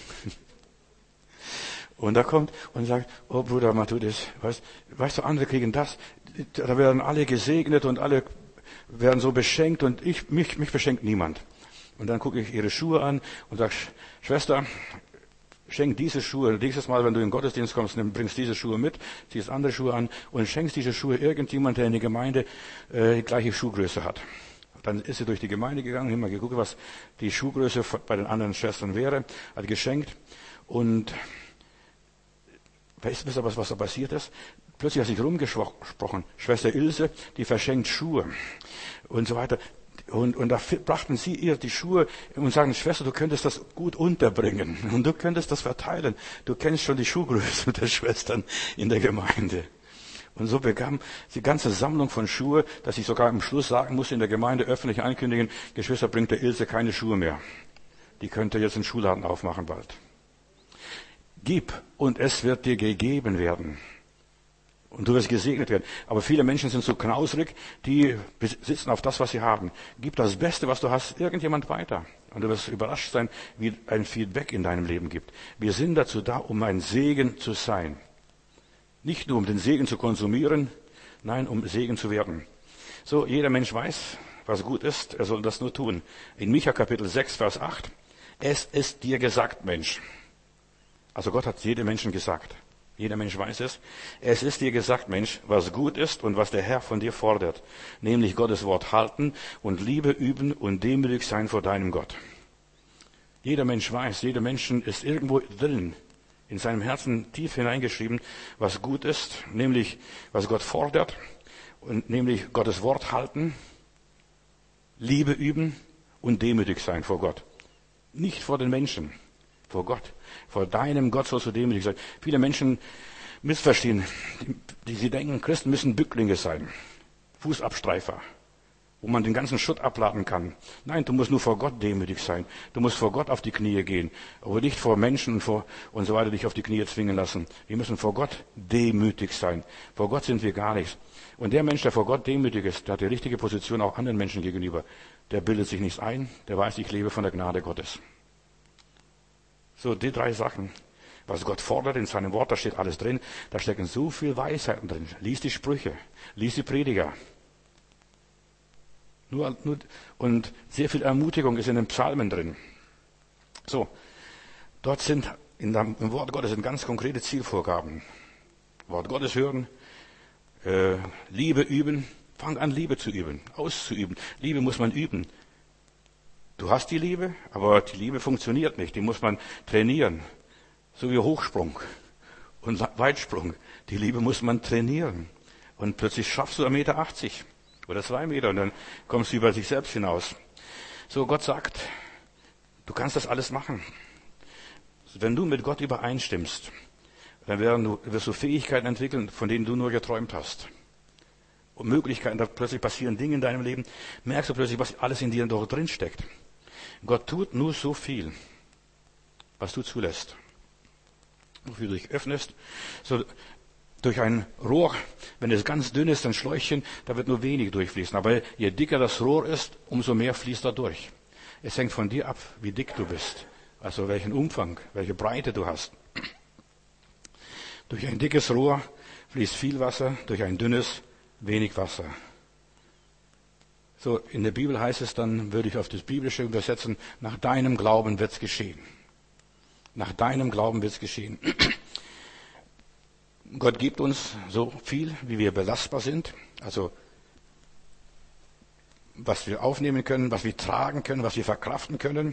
Und da kommt und sagt, oh Bruder Matthäus, weißt, weißt du, andere kriegen das. Da werden alle gesegnet und alle werden so beschenkt und ich, mich, mich beschenkt niemand. Und dann gucke ich ihre Schuhe an und sage, Schwester, schenk diese Schuhe. Nächstes Mal, wenn du in den Gottesdienst kommst, dann bringst diese Schuhe mit, ziehst andere Schuhe an und schenkst diese Schuhe irgendjemand, der in der Gemeinde äh, die gleiche Schuhgröße hat. Dann ist sie durch die Gemeinde gegangen, immer geguckt, was die Schuhgröße bei den anderen Schwestern wäre, hat geschenkt. Und weißt du, was, was da passiert ist? Plötzlich hat sich rumgesprochen, Schwester Ilse, die verschenkt Schuhe und so weiter. Und, und da brachten sie ihr die Schuhe und sagen, Schwester, du könntest das gut unterbringen und du könntest das verteilen. Du kennst schon die Schuhgröße der Schwestern in der Gemeinde. Und so bekam die ganze Sammlung von Schuhe, dass ich sogar am Schluss sagen musste, in der Gemeinde öffentlich ankündigen, Geschwister, bringt der Ilse keine Schuhe mehr. Die könnte jetzt einen Schuhladen aufmachen bald. Gib und es wird dir gegeben werden. Und du wirst gesegnet werden. Aber viele Menschen sind so knausrig, die sitzen auf das, was sie haben. Gib das Beste, was du hast, irgendjemand weiter. Und du wirst überrascht sein, wie ein Feedback in deinem Leben gibt. Wir sind dazu da, um ein Segen zu sein. Nicht nur um den Segen zu konsumieren, nein, um Segen zu werden. So, jeder Mensch weiß, was gut ist, er soll das nur tun. In Micha Kapitel sechs, Vers acht. Es ist dir gesagt, Mensch. Also Gott hat jedem Menschen gesagt. Jeder Mensch weiß es. Es ist dir gesagt, Mensch, was gut ist und was der Herr von dir fordert. Nämlich Gottes Wort halten und Liebe üben und demütig sein vor deinem Gott. Jeder Mensch weiß, jeder Mensch ist irgendwo drin, in seinem Herzen tief hineingeschrieben, was gut ist, nämlich was Gott fordert und nämlich Gottes Wort halten, Liebe üben und demütig sein vor Gott. Nicht vor den Menschen. Vor Gott. Vor deinem Gott sollst du demütig sein. Viele Menschen missverstehen, die, die sie denken, Christen müssen Bücklinge sein. Fußabstreifer. Wo man den ganzen Schutt abladen kann. Nein, du musst nur vor Gott demütig sein. Du musst vor Gott auf die Knie gehen. Aber nicht vor Menschen und, vor, und so weiter dich auf die Knie zwingen lassen. Wir müssen vor Gott demütig sein. Vor Gott sind wir gar nichts. Und der Mensch, der vor Gott demütig ist, der hat die richtige Position auch anderen Menschen gegenüber. Der bildet sich nichts ein. Der weiß, ich lebe von der Gnade Gottes. So, die drei Sachen. Was Gott fordert in seinem Wort, da steht alles drin. Da stecken so viel Weisheiten drin. Lies die Sprüche. Lies die Prediger. Nur, nur, und sehr viel Ermutigung ist in den Psalmen drin. So. Dort sind, in dem, im Wort Gottes sind ganz konkrete Zielvorgaben. Wort Gottes hören. Äh, Liebe üben. Fang an, Liebe zu üben. Auszuüben. Liebe muss man üben. Du hast die Liebe, aber die Liebe funktioniert nicht. Die muss man trainieren. So wie Hochsprung und Weitsprung. Die Liebe muss man trainieren. Und plötzlich schaffst du einen Meter achtzig oder zwei Meter und dann kommst du über sich selbst hinaus. So, Gott sagt, du kannst das alles machen. Wenn du mit Gott übereinstimmst, dann wirst du Fähigkeiten entwickeln, von denen du nur geträumt hast. Und Möglichkeiten, da plötzlich passieren Dinge in deinem Leben, merkst du plötzlich, was alles in dir doch drin steckt. Gott tut nur so viel, was du zulässt. Wofür du dich öffnest, so durch ein Rohr, wenn es ganz dünn ist, ein Schläuchchen, da wird nur wenig durchfließen. Aber je dicker das Rohr ist, umso mehr fließt da durch. Es hängt von dir ab, wie dick du bist, also welchen Umfang, welche Breite du hast. Durch ein dickes Rohr fließt viel Wasser, durch ein dünnes wenig Wasser. So, in der Bibel heißt es dann, würde ich auf das Biblische übersetzen, nach deinem Glauben wird's geschehen. Nach deinem Glauben wird's geschehen. Gott gibt uns so viel, wie wir belastbar sind. Also, was wir aufnehmen können, was wir tragen können, was wir verkraften können,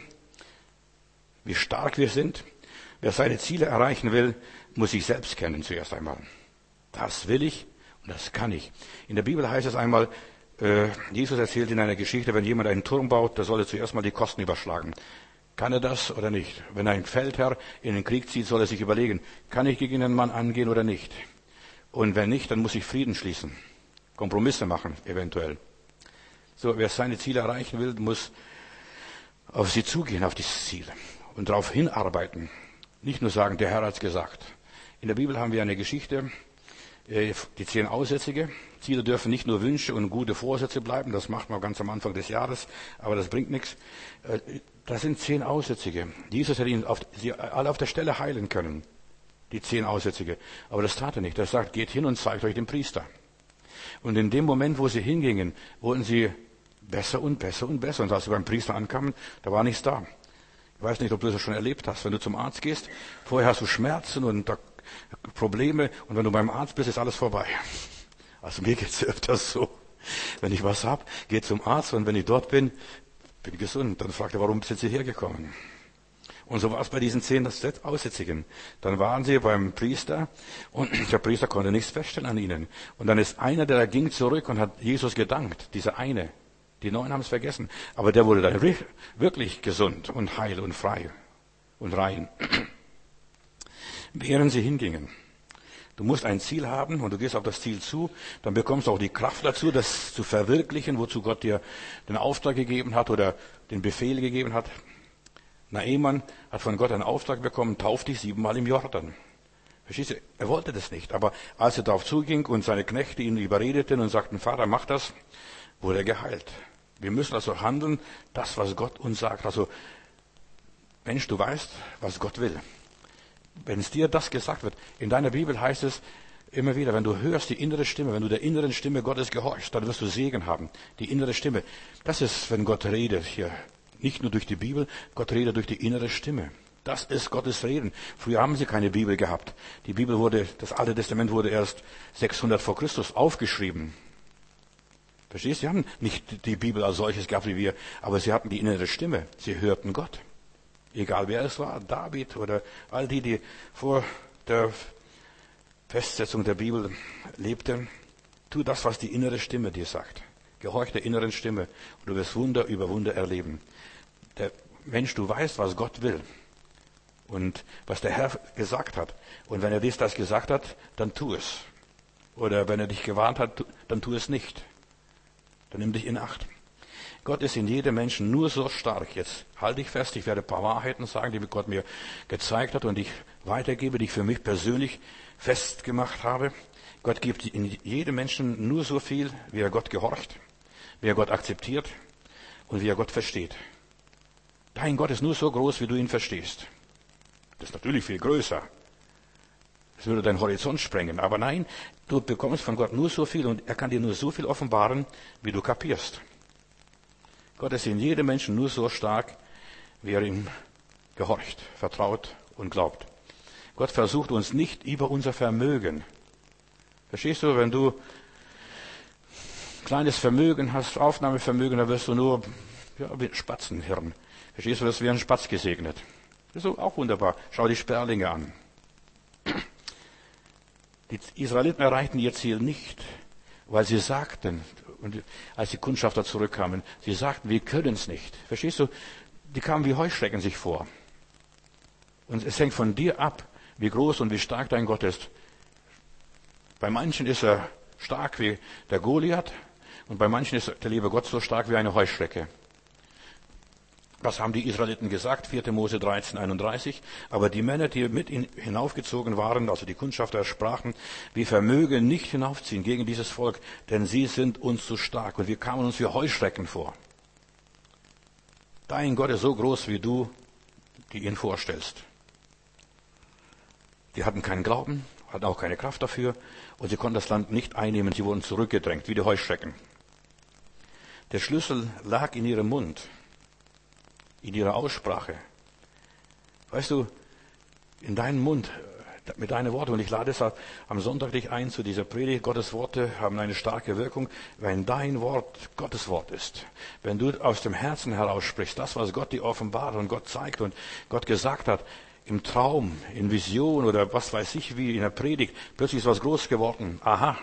wie stark wir sind. Wer seine Ziele erreichen will, muss sich selbst kennen zuerst einmal. Das will ich und das kann ich. In der Bibel heißt es einmal, äh, Jesus erzählt in einer Geschichte, wenn jemand einen Turm baut, der soll er zuerst mal die Kosten überschlagen. Kann er das oder nicht? Wenn ein Feldherr in den Krieg zieht, soll er sich überlegen, kann ich gegen einen Mann angehen oder nicht? Und wenn nicht, dann muss ich Frieden schließen. Kompromisse machen, eventuell. So, wer seine Ziele erreichen will, muss auf sie zugehen, auf dieses Ziel. Und darauf hinarbeiten. Nicht nur sagen, der Herr hat's gesagt. In der Bibel haben wir eine Geschichte, die zehn Aussätzige. Ziele dürfen nicht nur Wünsche und gute Vorsätze bleiben, das macht man ganz am Anfang des Jahres, aber das bringt nichts. Das sind zehn Aussätzige. Jesus hätte ihnen auf, sie alle auf der Stelle heilen können, die zehn Aussätzige. Aber das tat er nicht. Er sagt, geht hin und zeigt euch den Priester. Und in dem Moment, wo sie hingingen, wurden sie besser und besser und besser. Und als sie beim Priester ankamen, da war nichts da. Ich weiß nicht, ob du das schon erlebt hast. Wenn du zum Arzt gehst, vorher hast du Schmerzen und Probleme. Und wenn du beim Arzt bist, ist alles vorbei. Also mir geht's öfters so. Wenn ich was hab, geh zum Arzt und wenn ich dort bin, bin ich gesund. Dann fragt er, warum sind Sie hergekommen? Und so war es bei diesen zehn Aussätzigen. Dann waren sie beim Priester und der Priester konnte nichts feststellen an ihnen. Und dann ist einer, der ging zurück und hat Jesus gedankt. Dieser eine. Die neun haben es vergessen. Aber der wurde dann wirklich gesund und heil und frei und rein. Während sie hingingen. Du musst ein Ziel haben und du gehst auf das Ziel zu, dann bekommst du auch die Kraft dazu, das zu verwirklichen, wozu Gott dir den Auftrag gegeben hat oder den Befehl gegeben hat. Naaman hat von Gott einen Auftrag bekommen, tauf dich siebenmal im Jordan. Verstehst du? Er wollte das nicht. Aber als er darauf zuging und seine Knechte ihn überredeten und sagten, Vater, mach das, wurde er geheilt. Wir müssen also handeln, das, was Gott uns sagt. Also, Mensch, du weißt, was Gott will. Wenn es dir das gesagt wird, in deiner Bibel heißt es immer wieder, wenn du hörst die innere Stimme, wenn du der inneren Stimme Gottes gehorchst, dann wirst du Segen haben. Die innere Stimme, das ist, wenn Gott redet hier. Nicht nur durch die Bibel, Gott redet durch die innere Stimme. Das ist Gottes Reden. Früher haben sie keine Bibel gehabt. Die Bibel wurde, das Alte Testament wurde erst sechshundert vor Christus aufgeschrieben. Verstehst du? Sie haben nicht die Bibel als solches gehabt wie wir, aber sie hatten die innere Stimme. Sie hörten Gott. Egal wer es war, David oder all die, die vor der Festsetzung der Bibel lebten. Tu das, was die innere Stimme dir sagt. Gehorch der inneren Stimme und du wirst Wunder über Wunder erleben. Der Mensch, du weißt, was Gott will und was der Herr gesagt hat. Und wenn er dies, das gesagt hat, dann tu es. Oder wenn er dich gewarnt hat, dann tu es nicht. Dann nimm dich in Acht. Gott ist in jedem Menschen nur so stark. Jetzt halte ich fest, ich werde ein paar Wahrheiten sagen, die Gott mir gezeigt hat und ich weitergebe, die ich für mich persönlich festgemacht habe. Gott gibt in jedem Menschen nur so viel, wie er Gott gehorcht, wie er Gott akzeptiert und wie er Gott versteht. Dein Gott ist nur so groß, wie du ihn verstehst. Das ist natürlich viel größer. Das würde deinen Horizont sprengen. Aber nein, du bekommst von Gott nur so viel und er kann dir nur so viel offenbaren, wie du kapierst. Gott ist in jedem Menschen nur so stark, wie er ihm gehorcht, vertraut und glaubt. Gott versucht uns nicht über unser Vermögen. Verstehst du, wenn du kleines Vermögen hast, Aufnahmevermögen, dann wirst du nur ja, wie ein Spatzenhirn. Verstehst du, das ist wie ein Spatz gesegnet. Das ist auch wunderbar. Schau die Sperlinge an. Die Israeliten erreichten ihr Ziel nicht, weil sie sagten, und als die Kundschafter zurückkamen, sie sagten, wir können es nicht. Verstehst du? Die kamen wie Heuschrecken sich vor. Und es hängt von dir ab, wie groß und wie stark dein Gott ist. Bei manchen ist er stark wie der Goliath und bei manchen ist der liebe Gott so stark wie eine Heuschrecke. Was haben die Israeliten gesagt? vierte Mose dreizehn einunddreißig. Aber die Männer, die mit ihnen hinaufgezogen waren, also die Kundschafter, sprachen, wir vermögen nicht hinaufziehen gegen dieses Volk, denn sie sind uns zu stark. Und wir kamen uns wie Heuschrecken vor. Dein Gott ist so groß wie du, die ihn vorstellst. Die hatten keinen Glauben, hatten auch keine Kraft dafür und sie konnten das Land nicht einnehmen. Sie wurden zurückgedrängt, wie die Heuschrecken. Der Schlüssel lag in ihrem Mund, in ihrer Aussprache. Weißt du, in deinem Mund, mit deinen Worten. Und ich lade deshalb am Sonntag dich ein zu dieser Predigt. Gottes Worte haben eine starke Wirkung, wenn dein Wort Gottes Wort ist. Wenn du aus dem Herzen heraus sprichst, das, was Gott dir offenbart und Gott zeigt und Gott gesagt hat, im Traum, in Vision oder was weiß ich wie, in der Predigt, plötzlich ist was groß geworden. Aha.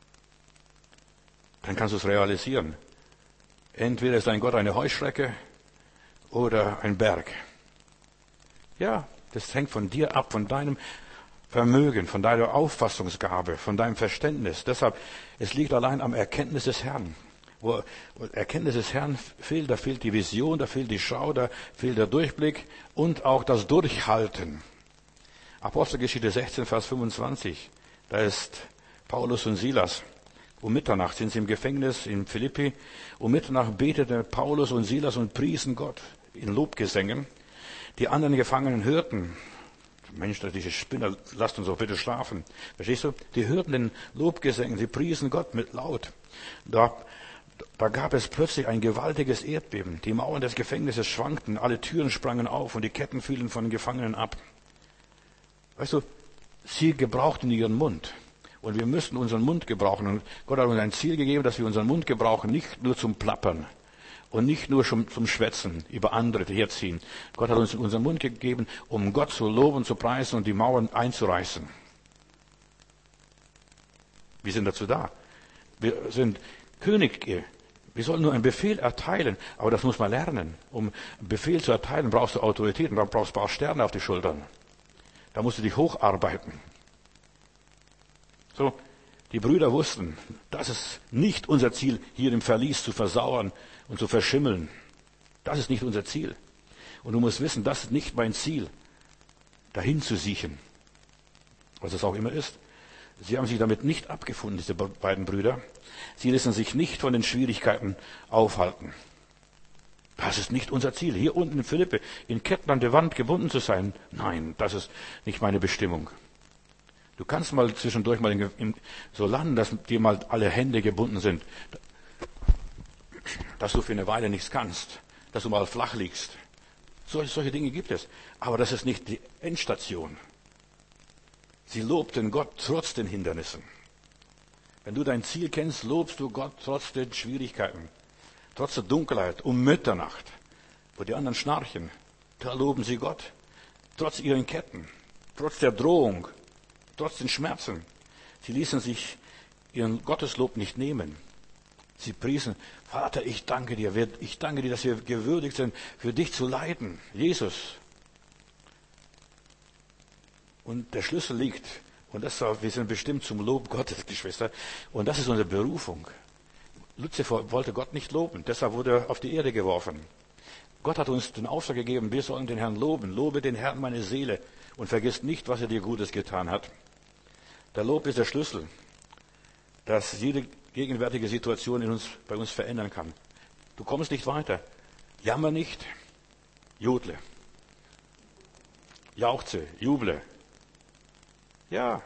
Dann kannst du es realisieren. Entweder ist dein Gott eine Heuschrecke oder ein Berg. Ja, das hängt von dir ab, von deinem Vermögen, von deiner Auffassungsgabe, von deinem Verständnis. Deshalb, es liegt allein am Erkenntnis des Herrn. Wo Erkenntnis des Herrn fehlt, da fehlt die Vision, da fehlt die Schau, da fehlt der Durchblick und auch das Durchhalten. Apostelgeschichte sechzehn, Vers fünfundzwanzig. Da ist Paulus und Silas. Um Mitternacht sind sie im Gefängnis in Philippi. Um Mitternacht betete Paulus und Silas und priesen Gott in Lobgesängen. Die anderen Gefangenen hörten, Mensch, diese Spinner, lasst uns doch bitte schlafen. Verstehst du? Die hörten den Lobgesängen, sie priesen Gott mit laut. Da, da gab es plötzlich ein gewaltiges Erdbeben. Die Mauern des Gefängnisses schwankten, alle Türen sprangen auf und die Ketten fielen von den Gefangenen ab. Weißt du, sie gebrauchten ihren Mund. Und wir müssten unseren Mund gebrauchen. Und Gott hat uns ein Ziel gegeben, dass wir unseren Mund gebrauchen, nicht nur zum Plappern. Und nicht nur zum, zum Schwätzen über andere herziehen. Gott hat uns unseren Mund gegeben, um Gott zu loben, zu preisen und die Mauern einzureißen. Wir sind dazu da. Wir sind Könige. Wir sollen nur einen Befehl erteilen, aber das muss man lernen. Um einen Befehl zu erteilen, brauchst du Autorität und dann brauchst du ein paar Sterne auf die Schultern. Da musst du dich hocharbeiten. So, die Brüder wussten, das ist nicht unser Ziel, hier im Verlies zu versauern und zu verschimmeln. Das ist nicht unser Ziel. Und du musst wissen, das ist nicht mein Ziel, dahin zu siechen, was es auch immer ist. Sie haben sich damit nicht abgefunden, diese beiden Brüder. Sie ließen sich nicht von den Schwierigkeiten aufhalten. Das ist nicht unser Ziel, hier unten in Philippi, in Ketten an der Wand gebunden zu sein. Nein, das ist nicht meine Bestimmung. Du kannst mal zwischendurch mal in, in, so landen, dass dir mal alle Hände gebunden sind, dass du für eine Weile nichts kannst, dass du mal flach liegst. Solche, solche Dinge gibt es. Aber das ist nicht die Endstation. Sie lobten Gott trotz den Hindernissen. Wenn du dein Ziel kennst, lobst du Gott trotz den Schwierigkeiten, trotz der Dunkelheit, um Mitternacht, wo die anderen schnarchen. Da loben sie Gott, trotz ihren Ketten, trotz der Drohung, trotz den Schmerzen. Sie ließen sich ihren Gotteslob nicht nehmen. Sie priesen, Vater, ich danke dir, ich danke dir, dass wir gewürdigt sind, für dich zu leiden, Jesus. Und der Schlüssel liegt, und das, wir sind bestimmt zum Lob Gottes, Geschwister, und das ist unsere Berufung. Luzifer wollte Gott nicht loben, deshalb wurde er auf die Erde geworfen. Gott hat uns den Auftrag gegeben, wir sollen den Herrn loben. Lobe den Herrn, meine Seele, und vergiss nicht, was er dir Gutes getan hat. Der Lob ist der Schlüssel, dass jede gegenwärtige Situation in uns, bei uns verändern kann. Du kommst nicht weiter. Jammer nicht, jodle. Jauchze, juble. Ja,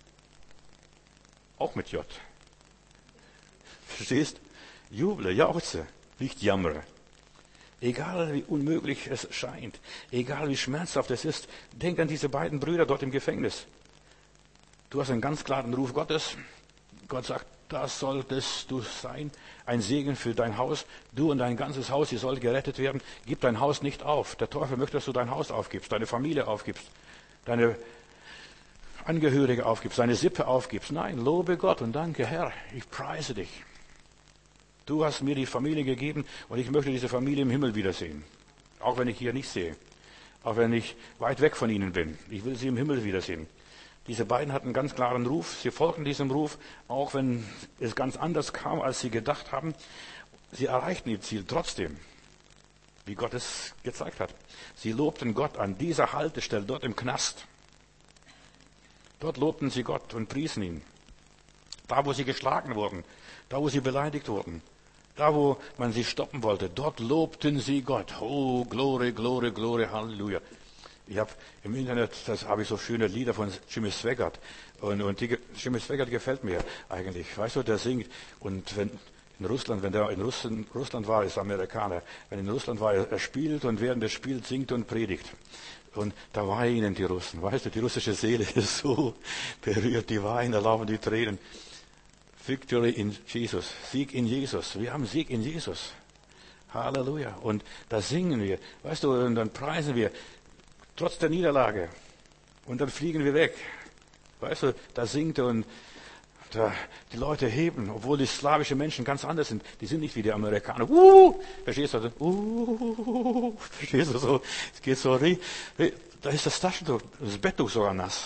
auch mit J. Verstehst? Juble, jauchze, nicht jammere. Egal wie unmöglich es scheint, egal wie schmerzhaft es ist, denk an diese beiden Brüder dort im Gefängnis. Du hast einen ganz klaren Ruf Gottes. Gott sagt, das solltest du sein, ein Segen für dein Haus. Du und dein ganzes Haus, ihr sollt gerettet werden. Gib dein Haus nicht auf. Der Teufel möchte, dass du dein Haus aufgibst, deine Familie aufgibst, deine Angehörige aufgibst, deine Sippe aufgibst. Nein, lobe Gott und danke, Herr, ich preise dich. Du hast mir die Familie gegeben und ich möchte diese Familie im Himmel wiedersehen. Auch wenn ich hier nicht sehe. Auch wenn ich weit weg von ihnen bin. Ich will sie im Himmel wiedersehen. Diese beiden hatten einen ganz klaren Ruf. Sie folgten diesem Ruf, auch wenn es ganz anders kam, als sie gedacht haben. Sie erreichten ihr Ziel trotzdem, wie Gott es gezeigt hat. Sie lobten Gott an dieser Haltestelle, dort im Knast. Dort lobten sie Gott und priesen ihn. Da, wo sie geschlagen wurden, da, wo sie beleidigt wurden, da, wo man sie stoppen wollte, dort lobten sie Gott. Oh, Glory, Glory, Glory, Halleluja. Ich habe im Internet, das habe ich so schöne Lieder von Jimmy Swaggart. Und, und die, Jimmy Swaggart gefällt mir eigentlich. Weißt du, der singt. Und wenn In Russland, wenn der in Russen, Russland war, ist Amerikaner, wenn in Russland war, er spielt und während des Spiels singt und predigt. Und da weinen die Russen. Weißt du, die russische Seele ist so berührt, die weinen, da laufen die Tränen. Victory in Jesus. Sieg in Jesus. Wir haben Sieg in Jesus. Halleluja. Und da singen wir. Weißt du, und dann preisen wir. Trotz der Niederlage. Und dann fliegen wir weg. Weißt du, da singt er und da, die Leute heben, obwohl die slawischen Menschen ganz anders sind. Die sind nicht wie die Amerikaner. Uh, verstehst du? Uh, verstehst du so? Es geht so, da ist das Taschentuch, das Betttuch sogar nass.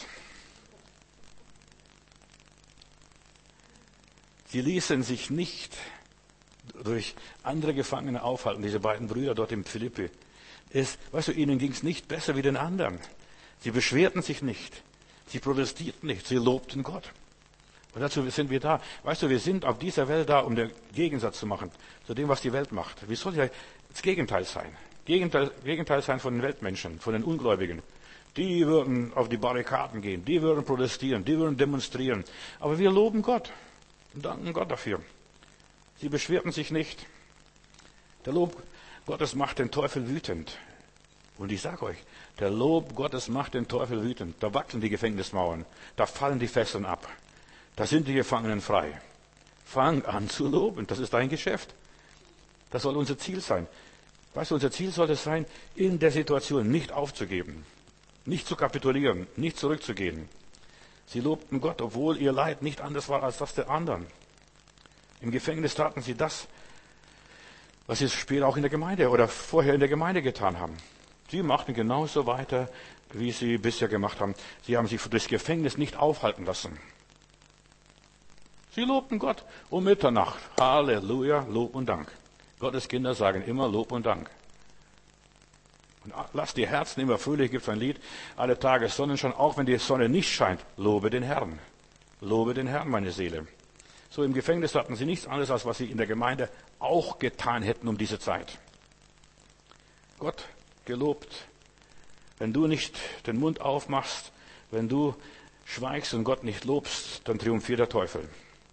Sie ließen sich nicht durch andere Gefangene aufhalten, diese beiden Brüder dort im Philippi. Es, weißt du, ihnen ging es nicht besser wie den anderen. Sie beschwerten sich nicht. Sie protestierten nicht. Sie lobten Gott. Und dazu sind wir da. Weißt du, wir sind auf dieser Welt da, um den Gegensatz zu machen zu dem, was die Welt macht. Wie soll ja das Gegenteil sein? Gegenteil, Gegenteil sein von den Weltmenschen, von den Ungläubigen. Die würden auf die Barrikaden gehen, die würden protestieren, die würden demonstrieren. Aber wir loben Gott und danken Gott dafür. Sie beschwerten sich nicht. Der Lob Gottes macht den Teufel wütend. Und ich sage euch, der Lob Gottes macht den Teufel wütend. Da wackeln die Gefängnismauern, da fallen die Fesseln ab. Da sind die Gefangenen frei. Fang an zu loben, das ist dein Geschäft. Das soll unser Ziel sein. Weißt du, unser Ziel soll es sein, in der Situation nicht aufzugeben, nicht zu kapitulieren, nicht zurückzugehen. Sie lobten Gott, obwohl ihr Leid nicht anders war als das der anderen. Im Gefängnis taten sie das, was sie später auch in der Gemeinde oder vorher in der Gemeinde getan haben. Sie machten genauso weiter, wie sie bisher gemacht haben. Sie haben sich durchs Gefängnis nicht aufhalten lassen. Sie lobten Gott um Mitternacht. Halleluja, Lob und Dank. Gottes Kinder sagen immer Lob und Dank. Und lasst die Herzen immer fröhlich, gibt es ein Lied, alle Tage Sonnenschein, auch wenn die Sonne nicht scheint, lobe den Herrn. Lobe den Herrn, meine Seele. So im Gefängnis hatten sie nichts anderes, als was sie in der Gemeinde auch getan hätten um diese Zeit. Gott gelobt. Wenn du nicht den Mund aufmachst, wenn du schweigst und Gott nicht lobst, dann triumphiert der Teufel.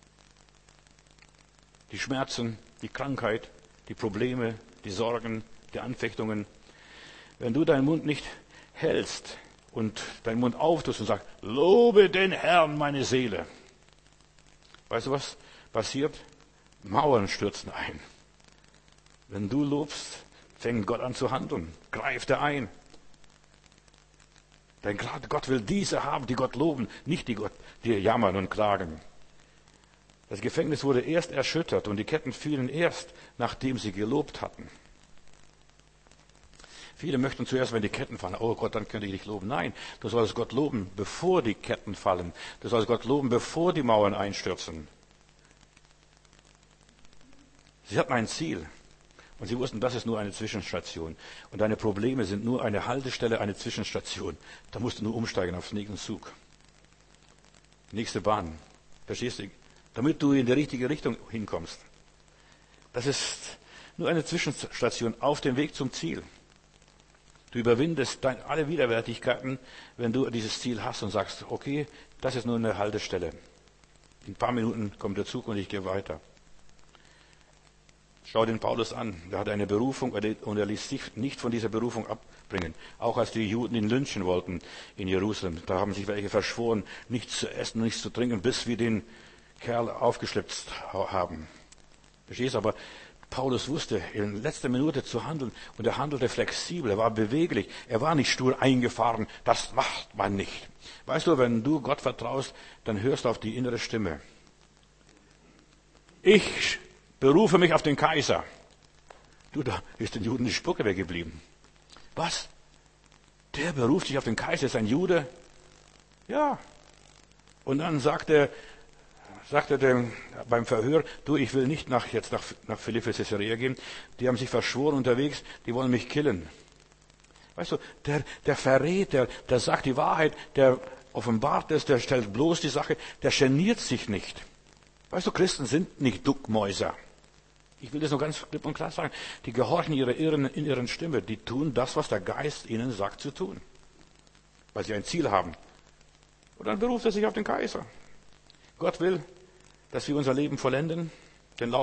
Die Schmerzen, die Krankheit, die Probleme, die Sorgen, die Anfechtungen. Wenn du deinen Mund nicht hältst und deinen Mund auftust und sagst, lobe den Herrn, meine Seele. Weißt du, was passiert? Mauern stürzen ein. Wenn du lobst, fängt Gott an zu handeln. Greift er ein. Denn Gott will diese haben, die Gott loben, nicht die Gott, die jammern und klagen. Das Gefängnis wurde erst erschüttert und die Ketten fielen erst, nachdem sie gelobt hatten. Viele möchten zuerst, wenn die Ketten fallen, oh Gott, dann könnte ich dich loben. Nein, du sollst Gott loben, bevor die Ketten fallen. Du sollst Gott loben, bevor die Mauern einstürzen. Sie hatten ein Ziel und sie wussten, das ist nur eine Zwischenstation. Und deine Probleme sind nur eine Haltestelle, eine Zwischenstation. Da musst du nur umsteigen aufs nächste Zug. Nächste Bahn. Verstehst du? Damit du in die richtige Richtung hinkommst. Das ist nur eine Zwischenstation auf dem Weg zum Ziel. Du überwindest dein, alle Widerwärtigkeiten, wenn du dieses Ziel hast und sagst, okay, das ist nur eine Haltestelle. In ein paar Minuten kommt der Zug und ich gehe weiter. Schau den Paulus an. Er hatte eine Berufung und er ließ sich nicht von dieser Berufung abbringen. Auch als die Juden ihn lynchen wollten in Jerusalem. Da haben sich welche verschworen, nichts zu essen, nichts zu trinken, bis wir den Kerl aufgeschleppt haben. Verstehst du? Aber Paulus wusste in letzter Minute zu handeln und er handelte flexibel, er war beweglich, er war nicht stur eingefahren, das macht man nicht. Weißt du, wenn du Gott vertraust, dann hörst du auf die innere Stimme. Ich berufe mich auf den Kaiser. Du, da ist den Juden die Spucke weggeblieben. Was? Der beruft sich auf den Kaiser, ist ein Jude? Ja. Und dann sagt er, sagte dem beim Verhör, du, ich will nicht nach, jetzt nach, nach Philippi Caesarea gehen. Die haben sich verschworen unterwegs, die wollen mich killen. Weißt du, der, der verrät, der, der sagt die Wahrheit, der offenbart es, der stellt bloß die Sache, der geniert sich nicht. Weißt du, Christen sind nicht Duckmäuser. Ich will das nur ganz klipp und klar sagen. Die gehorchen ihrer Irren, in ihren Stimme. Die tun das, was der Geist ihnen sagt zu tun. Weil sie ein Ziel haben. Und dann beruft er sich auf den Kaiser. Gott will, dass wir unser Leben vollenden, den Lauf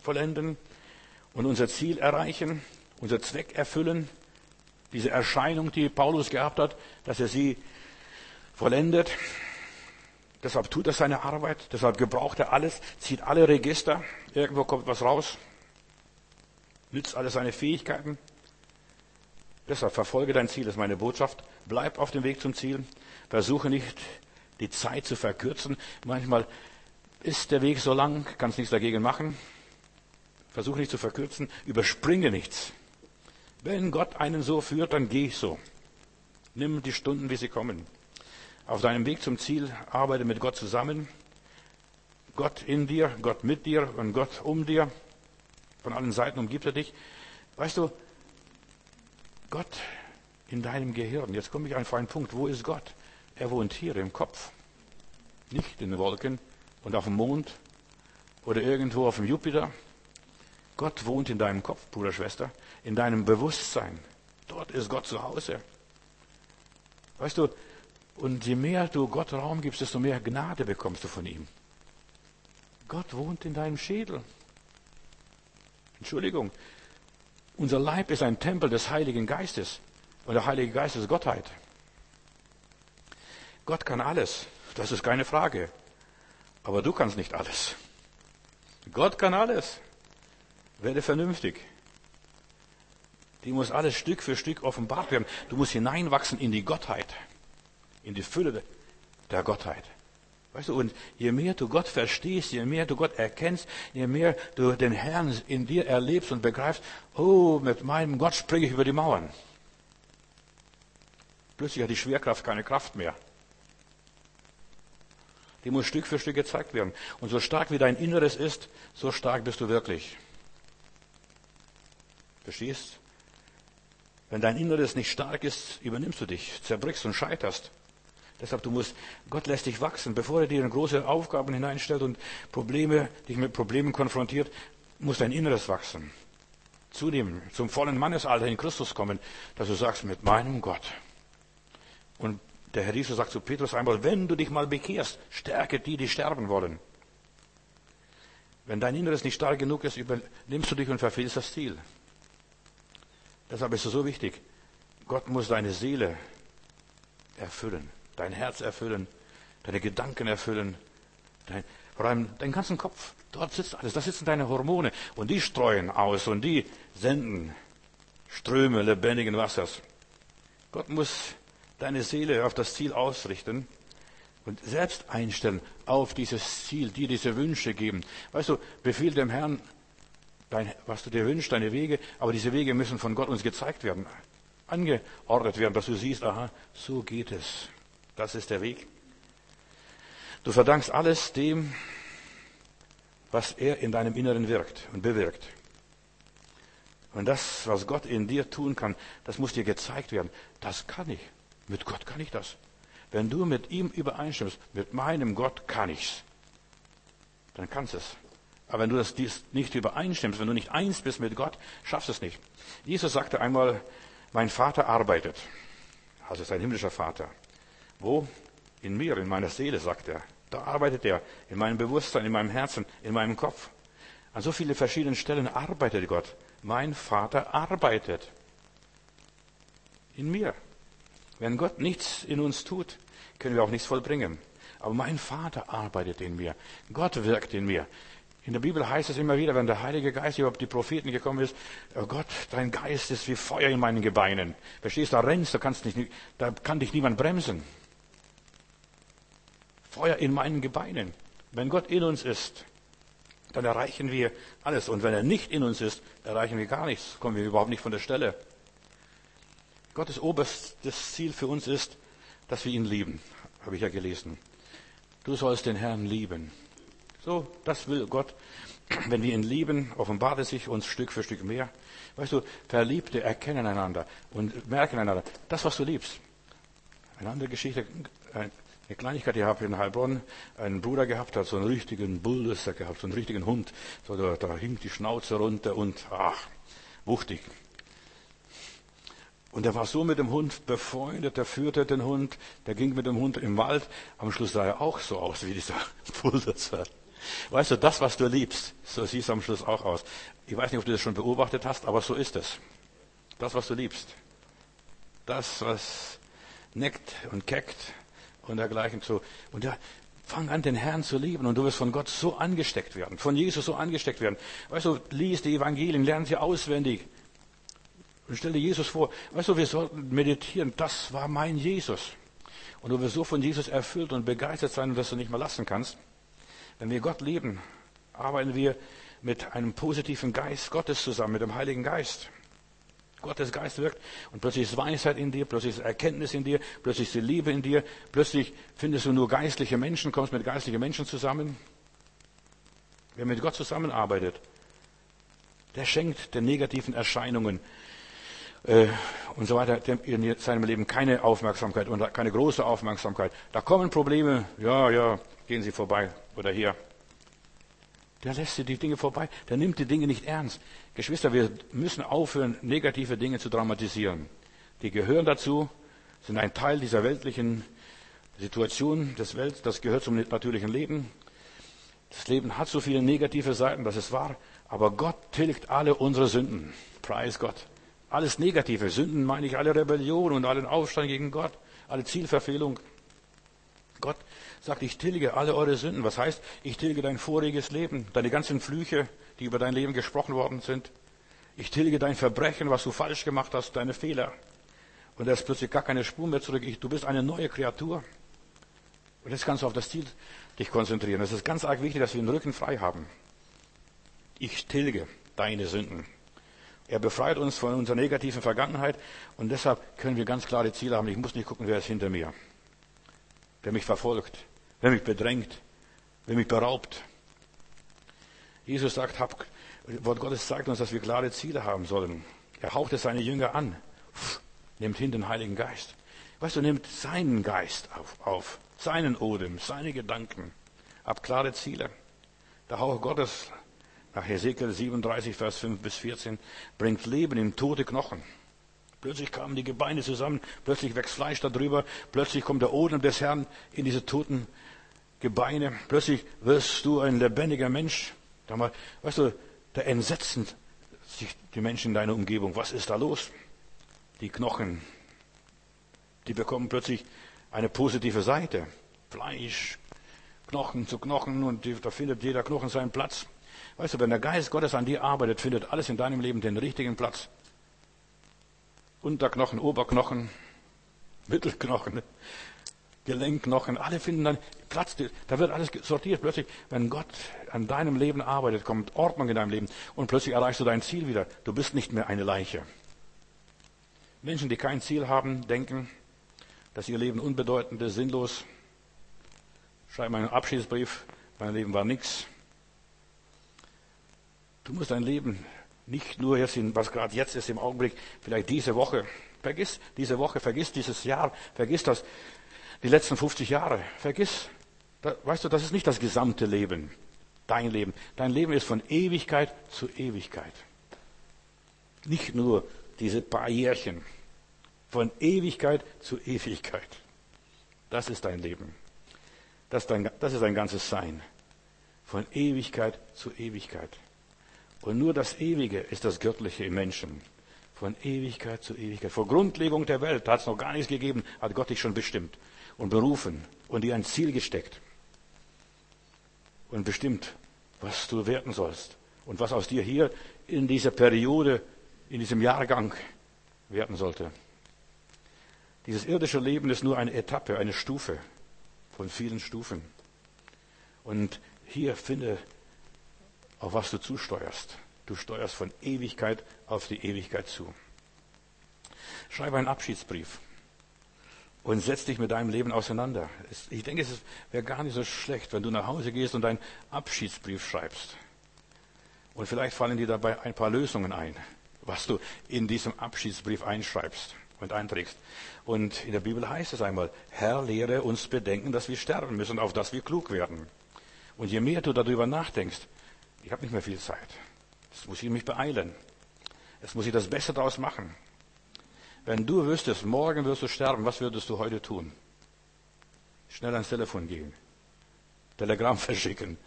vollenden und unser Ziel erreichen, unser Zweck erfüllen. Diese Erscheinung, die Paulus gehabt hat, dass er sie vollendet. Deshalb tut er seine Arbeit, deshalb gebraucht er alles, zieht alle Register, irgendwo kommt was raus, nützt alle seine Fähigkeiten. Deshalb verfolge dein Ziel, das ist meine Botschaft. Bleib auf dem Weg zum Ziel. Versuche nicht, die Zeit zu verkürzen. Manchmal ist der Weg so lang, kannst nichts dagegen machen. Versuche nicht zu verkürzen, überspringe nichts. Wenn Gott einen so führt, dann geh so. Nimm die Stunden, wie sie kommen. Auf deinem Weg zum Ziel arbeite mit Gott zusammen. Gott in dir, Gott mit dir und Gott um dir. Von allen Seiten umgibt er dich. Weißt du, Gott in deinem Gehirn. Jetzt komme ich auf einen Punkt. Wo ist Gott? Er wohnt hier im Kopf. Nicht in den Wolken und auf dem Mond oder irgendwo auf dem Jupiter. Gott wohnt in deinem Kopf, Bruder, Schwester, in deinem Bewusstsein. Dort ist Gott zu Hause. Weißt du, und je mehr du Gott Raum gibst, desto mehr Gnade bekommst du von ihm. Gott wohnt in deinem Schädel. Entschuldigung, unser Leib ist ein Tempel des Heiligen Geistes. Und der Heilige Geist ist Gottheit. Gott kann alles, das ist keine Frage. Aber du kannst nicht alles. Gott kann alles. Werde vernünftig. Die muss alles Stück für Stück offenbart werden. Du musst hineinwachsen in die Gottheit. In die Fülle der Gottheit. Weißt du, und je mehr du Gott verstehst, je mehr du Gott erkennst, je mehr du den Herrn in dir erlebst und begreifst, oh, mit meinem Gott springe ich über die Mauern. Plötzlich hat die Schwerkraft keine Kraft mehr. Die muss Stück für Stück gezeigt werden. Und so stark wie dein Inneres ist, so stark bist du wirklich. Verstehst? Wenn dein Inneres nicht stark ist, übernimmst du dich, zerbrichst und scheiterst. Deshalb, du musst, Gott lässt dich wachsen. Bevor er dir in große Aufgaben hineinstellt und Probleme, dich mit Problemen konfrontiert, muss dein Inneres wachsen. Zudem zum vollen Mannesalter in Christus kommen, dass du sagst, mit meinem Gott. Und der Herr Jesus sagt zu Petrus einmal, wenn du dich mal bekehrst, stärke die, die sterben wollen. Wenn dein Inneres nicht stark genug ist, übernimmst du dich und verfehlst das Ziel. Deshalb ist es so wichtig, Gott muss deine Seele erfüllen, dein Herz erfüllen, deine Gedanken erfüllen, dein, vor allem deinen ganzen Kopf. Dort sitzt alles, da sitzen deine Hormone und die streuen aus und die senden Ströme lebendigen Wassers. Gott muss deine Seele auf das Ziel ausrichten und selbst einstellen auf dieses Ziel, dir diese Wünsche geben. Weißt du, befiehl dem Herrn, dein, was du dir wünschst, deine Wege, aber diese Wege müssen von Gott uns gezeigt werden, angeordnet werden, dass du siehst, aha, so geht es. Das ist der Weg. Du verdankst alles dem, was er in deinem Inneren wirkt und bewirkt. Und das, was Gott in dir tun kann, das muss dir gezeigt werden. Das kann ich. Mit Gott kann ich das. Wenn du mit ihm übereinstimmst, mit meinem Gott kann ich's, dann kannst du es. Aber wenn du das nicht übereinstimmst, wenn du nicht eins bist mit Gott, schaffst du es nicht. Jesus sagte einmal, mein Vater arbeitet. Also sein himmlischer Vater. Wo? In mir, in meiner Seele, sagt er. Da arbeitet er. In meinem Bewusstsein, in meinem Herzen, in meinem Kopf. An so vielen verschiedenen Stellen arbeitet Gott. Mein Vater arbeitet. In mir. Wenn Gott nichts in uns tut, können wir auch nichts vollbringen. Aber mein Vater arbeitet in mir. Gott wirkt in mir. In der Bibel heißt es immer wieder, wenn der Heilige Geist über die Propheten gekommen ist, oh Gott, dein Geist ist wie Feuer in meinen Gebeinen. Verstehst du, da rennst, da, kannst nicht, da kann dich niemand bremsen. Feuer in meinen Gebeinen. Wenn Gott in uns ist, dann erreichen wir alles. Und wenn er nicht in uns ist, erreichen wir gar nichts. Kommen wir überhaupt nicht von der Stelle. Gottes oberstes Ziel für uns ist, dass wir ihn lieben. Habe ich ja gelesen. Du sollst den Herrn lieben. So, das will Gott. Wenn wir ihn lieben, offenbart er sich uns Stück für Stück mehr. Weißt du, Verliebte erkennen einander und merken einander. Das, was du liebst. Eine andere Geschichte, eine Kleinigkeit, ich habe in Heilbronn einen Bruder gehabt, der hat so einen richtigen Bulldozer gehabt, so einen richtigen Hund. So, da, da hing die Schnauze runter und, ach, wuchtig. Und er war so mit dem Hund befreundet, der führte den Hund, der ging mit dem Hund im Wald. Am Schluss sah er auch so aus wie dieser Bulldozer. Weißt du, das, was du liebst, so siehst du am Schluss auch aus. Ich weiß nicht, ob du das schon beobachtet hast, aber so ist es. Das, was du liebst. Das, was neckt und keckt und dergleichen so. Und ja, fang an, den Herrn zu lieben und du wirst von Gott so angesteckt werden, von Jesus so angesteckt werden. Weißt du, lies die Evangelien, lern sie auswendig. Und stell dir Jesus vor. Weißt du, wir sollten meditieren, das war mein Jesus. Und du wirst so von Jesus erfüllt und begeistert sein, dass du nicht mehr lassen kannst. Wenn wir Gott lieben, arbeiten wir mit einem positiven Geist Gottes zusammen, mit dem Heiligen Geist. Gottes Geist wirkt und plötzlich ist Weisheit in dir, plötzlich ist Erkenntnis in dir, plötzlich ist die Liebe in dir, plötzlich findest du nur geistliche Menschen, kommst mit geistlichen Menschen zusammen. Wer mit Gott zusammenarbeitet, der schenkt den negativen Erscheinungen äh, und so weiter in seinem Leben keine Aufmerksamkeit und keine große Aufmerksamkeit. Da kommen Probleme, ja, ja, gehen sie vorbei oder hier. Der lässt die Dinge vorbei, der nimmt die Dinge nicht ernst. Geschwister, wir müssen aufhören, negative Dinge zu dramatisieren. Die gehören dazu, sind ein Teil dieser weltlichen Situation des Welt, das gehört zum natürlichen Leben. Das Leben hat so viele negative Seiten, das ist wahr, aber Gott tilgt alle unsere Sünden. Preis Gott. Alles negative Sünden meine ich, alle Rebellion und allen Aufstand gegen Gott, alle Zielverfehlung. Gott sagt, ich tilge alle eure Sünden. Was heißt, ich tilge dein voriges Leben, deine ganzen Flüche, die über dein Leben gesprochen worden sind. Ich tilge dein Verbrechen, was du falsch gemacht hast, deine Fehler. Und da ist plötzlich gar keine Spur mehr zurück. Ich, du bist eine neue Kreatur. Und jetzt kannst du auf das Ziel dich konzentrieren. Es ist ganz arg wichtig, dass wir den Rücken frei haben. Ich tilge deine Sünden. Er befreit uns von unserer negativen Vergangenheit und deshalb können wir ganz klare Ziele haben. Ich muss nicht gucken, wer ist hinter mir. Wer mich verfolgt, wer mich bedrängt, wer mich beraubt. Jesus sagt, hab, Wort Gottes sagt uns, dass wir klare Ziele haben sollen. Er hauchte seine Jünger an, Pff, nimmt hin den Heiligen Geist. Weißt du, nimmt seinen Geist auf, auf, seinen Odem, seine Gedanken, hab klare Ziele. Der Hauch Gottes, nach Hesekiel siebenunddreißig, Vers fünf bis vierzehn, bringt Leben in tote Knochen. Plötzlich kamen die Gebeine zusammen, plötzlich wächst Fleisch darüber, plötzlich kommt der Odem des Herrn in diese toten Gebeine, plötzlich wirst du ein lebendiger Mensch. Damals, weißt du, da entsetzen sich die Menschen in deiner Umgebung. Was ist da los? Die Knochen, die bekommen plötzlich eine positive Seite. Fleisch, Knochen zu Knochen und die, da findet jeder Knochen seinen Platz. Weißt du, wenn der Geist Gottes an dir arbeitet, findet alles in deinem Leben den richtigen Platz. Unterknochen, Oberknochen, Mittelknochen, Gelenkknochen, alle finden dann Platz, da wird alles sortiert. Plötzlich, wenn Gott an deinem Leben arbeitet, kommt Ordnung in deinem Leben und plötzlich erreichst du dein Ziel wieder. Du bist nicht mehr eine Leiche. Menschen, die kein Ziel haben, denken, dass ihr Leben unbedeutend ist, sinnlos. Schreib einen Abschiedsbrief, mein Leben war nichts. Du musst dein Leben nicht nur jetzt, in, was gerade jetzt ist im Augenblick, vielleicht diese Woche. Vergiss diese Woche, vergiss dieses Jahr, vergiss das, die letzten fünfzig Jahre. Vergiss, da, weißt du, das ist nicht das gesamte Leben, dein Leben. Dein Leben ist von Ewigkeit zu Ewigkeit. Nicht nur diese paar Jährchen. Von Ewigkeit zu Ewigkeit. Das ist dein Leben. Das ist dein, das ist dein ganzes Sein. Von Ewigkeit zu Ewigkeit. Und nur das Ewige ist das Göttliche im Menschen. Von Ewigkeit zu Ewigkeit. Vor Grundlegung der Welt hat es noch gar nichts gegeben, hat Gott dich schon bestimmt und berufen und dir ein Ziel gesteckt. Und bestimmt, was du werden sollst. Und was aus dir hier in dieser Periode, in diesem Jahrgang werden sollte. Dieses irdische Leben ist nur eine Etappe, eine Stufe von vielen Stufen. Und hier finde auf was du zusteuerst. Du steuerst von Ewigkeit auf die Ewigkeit zu. Schreibe einen Abschiedsbrief und setz dich mit deinem Leben auseinander. Ich denke, es wäre gar nicht so schlecht, wenn du nach Hause gehst und einen Abschiedsbrief schreibst. Und vielleicht fallen dir dabei ein paar Lösungen ein, was du in diesem Abschiedsbrief einschreibst und einträgst. Und in der Bibel heißt es einmal, Herr, lehre uns bedenken, dass wir sterben müssen, auf dass wir klug werden. Und je mehr du darüber nachdenkst, ich habe nicht mehr viel Zeit. Jetzt muss ich mich beeilen. Jetzt muss ich das Beste daraus machen. Wenn du wüsstest, morgen wirst du sterben, was würdest du heute tun? Schnell ans Telefon gehen. Telegramm verschicken.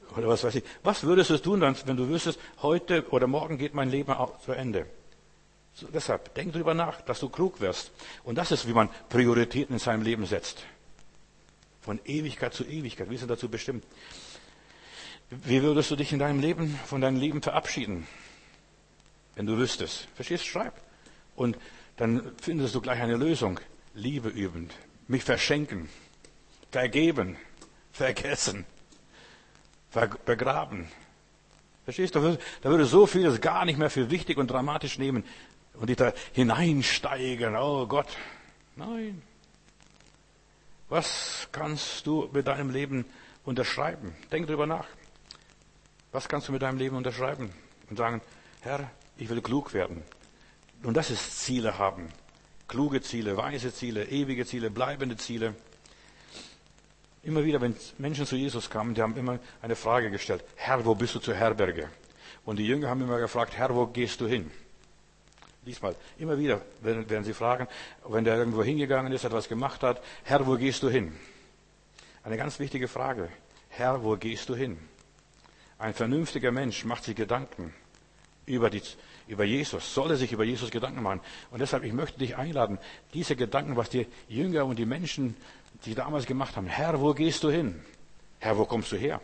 Oder was weiß ich. Was würdest du tun, wenn du wüsstest, heute oder morgen geht mein Leben zu Ende? So, deshalb, denk drüber nach, dass du klug wirst. Und das ist, wie man Prioritäten in seinem Leben setzt. Von Ewigkeit zu Ewigkeit. Wir sind dazu bestimmt. Wie würdest du dich in deinem Leben, von deinem Leben verabschieden? Wenn du wüsstest. Verstehst du? Schreib. Und dann findest du gleich eine Lösung. Liebe üben. Mich verschenken. Vergeben. Vergessen. Begraben. Verstehst du? Da würde so vieles gar nicht mehr für wichtig und dramatisch nehmen und dich da hineinsteigern. Oh Gott. Nein. Was kannst du mit deinem Leben unterschreiben? Denk drüber nach. Was kannst du mit deinem Leben unterschreiben? Und sagen, Herr, ich will klug werden. Und das ist Ziele haben. Kluge Ziele, weise Ziele, ewige Ziele, bleibende Ziele. Immer wieder, wenn Menschen zu Jesus kamen, die haben immer eine Frage gestellt. Herr, wo bist du zur Herberge? Und die Jünger haben immer gefragt, Herr, wo gehst du hin? Diesmal, immer wieder werden sie fragen, wenn der irgendwo hingegangen ist, etwas gemacht hat, Herr, wo gehst du hin? Eine ganz wichtige Frage. Herr, wo gehst du hin? Ein vernünftiger Mensch macht sich Gedanken über, die, über Jesus, soll er sich über Jesus Gedanken machen. Und deshalb, ich möchte dich einladen, diese Gedanken, was die Jünger und die Menschen, die damals gemacht haben, Herr, wo gehst du hin? Herr, wo kommst du her?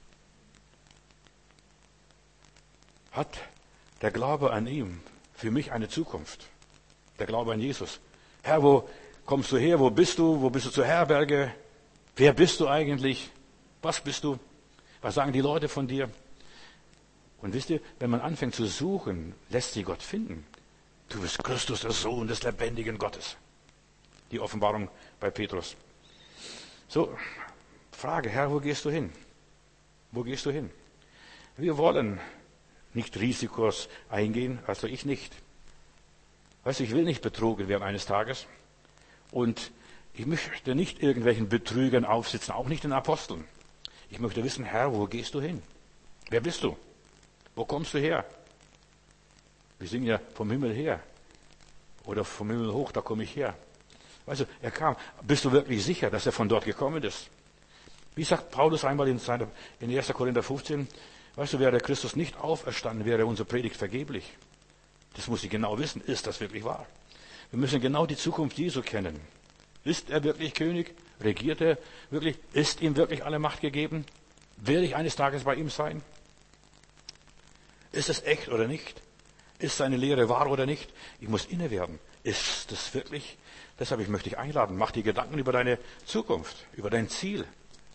Hat der Glaube an ihm für mich eine Zukunft? Der Glaube an Jesus. Herr, wo kommst du her? Wo bist du? Wo bist du zur Herberge? Wer bist du eigentlich? Was bist du? Was sagen die Leute von dir? Und wisst ihr, wenn man anfängt zu suchen, lässt sich Gott finden. Du bist Christus, der Sohn des lebendigen Gottes. Die Offenbarung bei Petrus. So, Frage, Herr, wo gehst du hin? Wo gehst du hin? Wir wollen nicht Risikos eingehen, also ich nicht. Weißt du, ich will nicht betrogen werden eines Tages. Und ich möchte nicht irgendwelchen Betrügern aufsitzen, auch nicht den Aposteln. Ich möchte wissen, Herr, wo gehst du hin? Wer bist du? Wo kommst du her? Wir singen ja vom Himmel her. Oder vom Himmel hoch, da komme ich her. Weißt du, er kam. Bist du wirklich sicher, dass er von dort gekommen ist? Wie sagt Paulus einmal in, seiner, in erster Korinther fünfzehn, weißt du, wäre Christus nicht auferstanden, wäre unsere Predigt vergeblich. Das muss ich genau wissen. Ist das wirklich wahr? Wir müssen genau die Zukunft Jesu kennen. Ist er wirklich König? Regiert er wirklich? Ist ihm wirklich alle Macht gegeben? Will ich eines Tages bei ihm sein? Ist es echt oder nicht? Ist seine Lehre wahr oder nicht? Ich muss inne werden. Ist das wirklich? Deshalb ich möchte dich einladen. Mach dir Gedanken über deine Zukunft, über dein Ziel.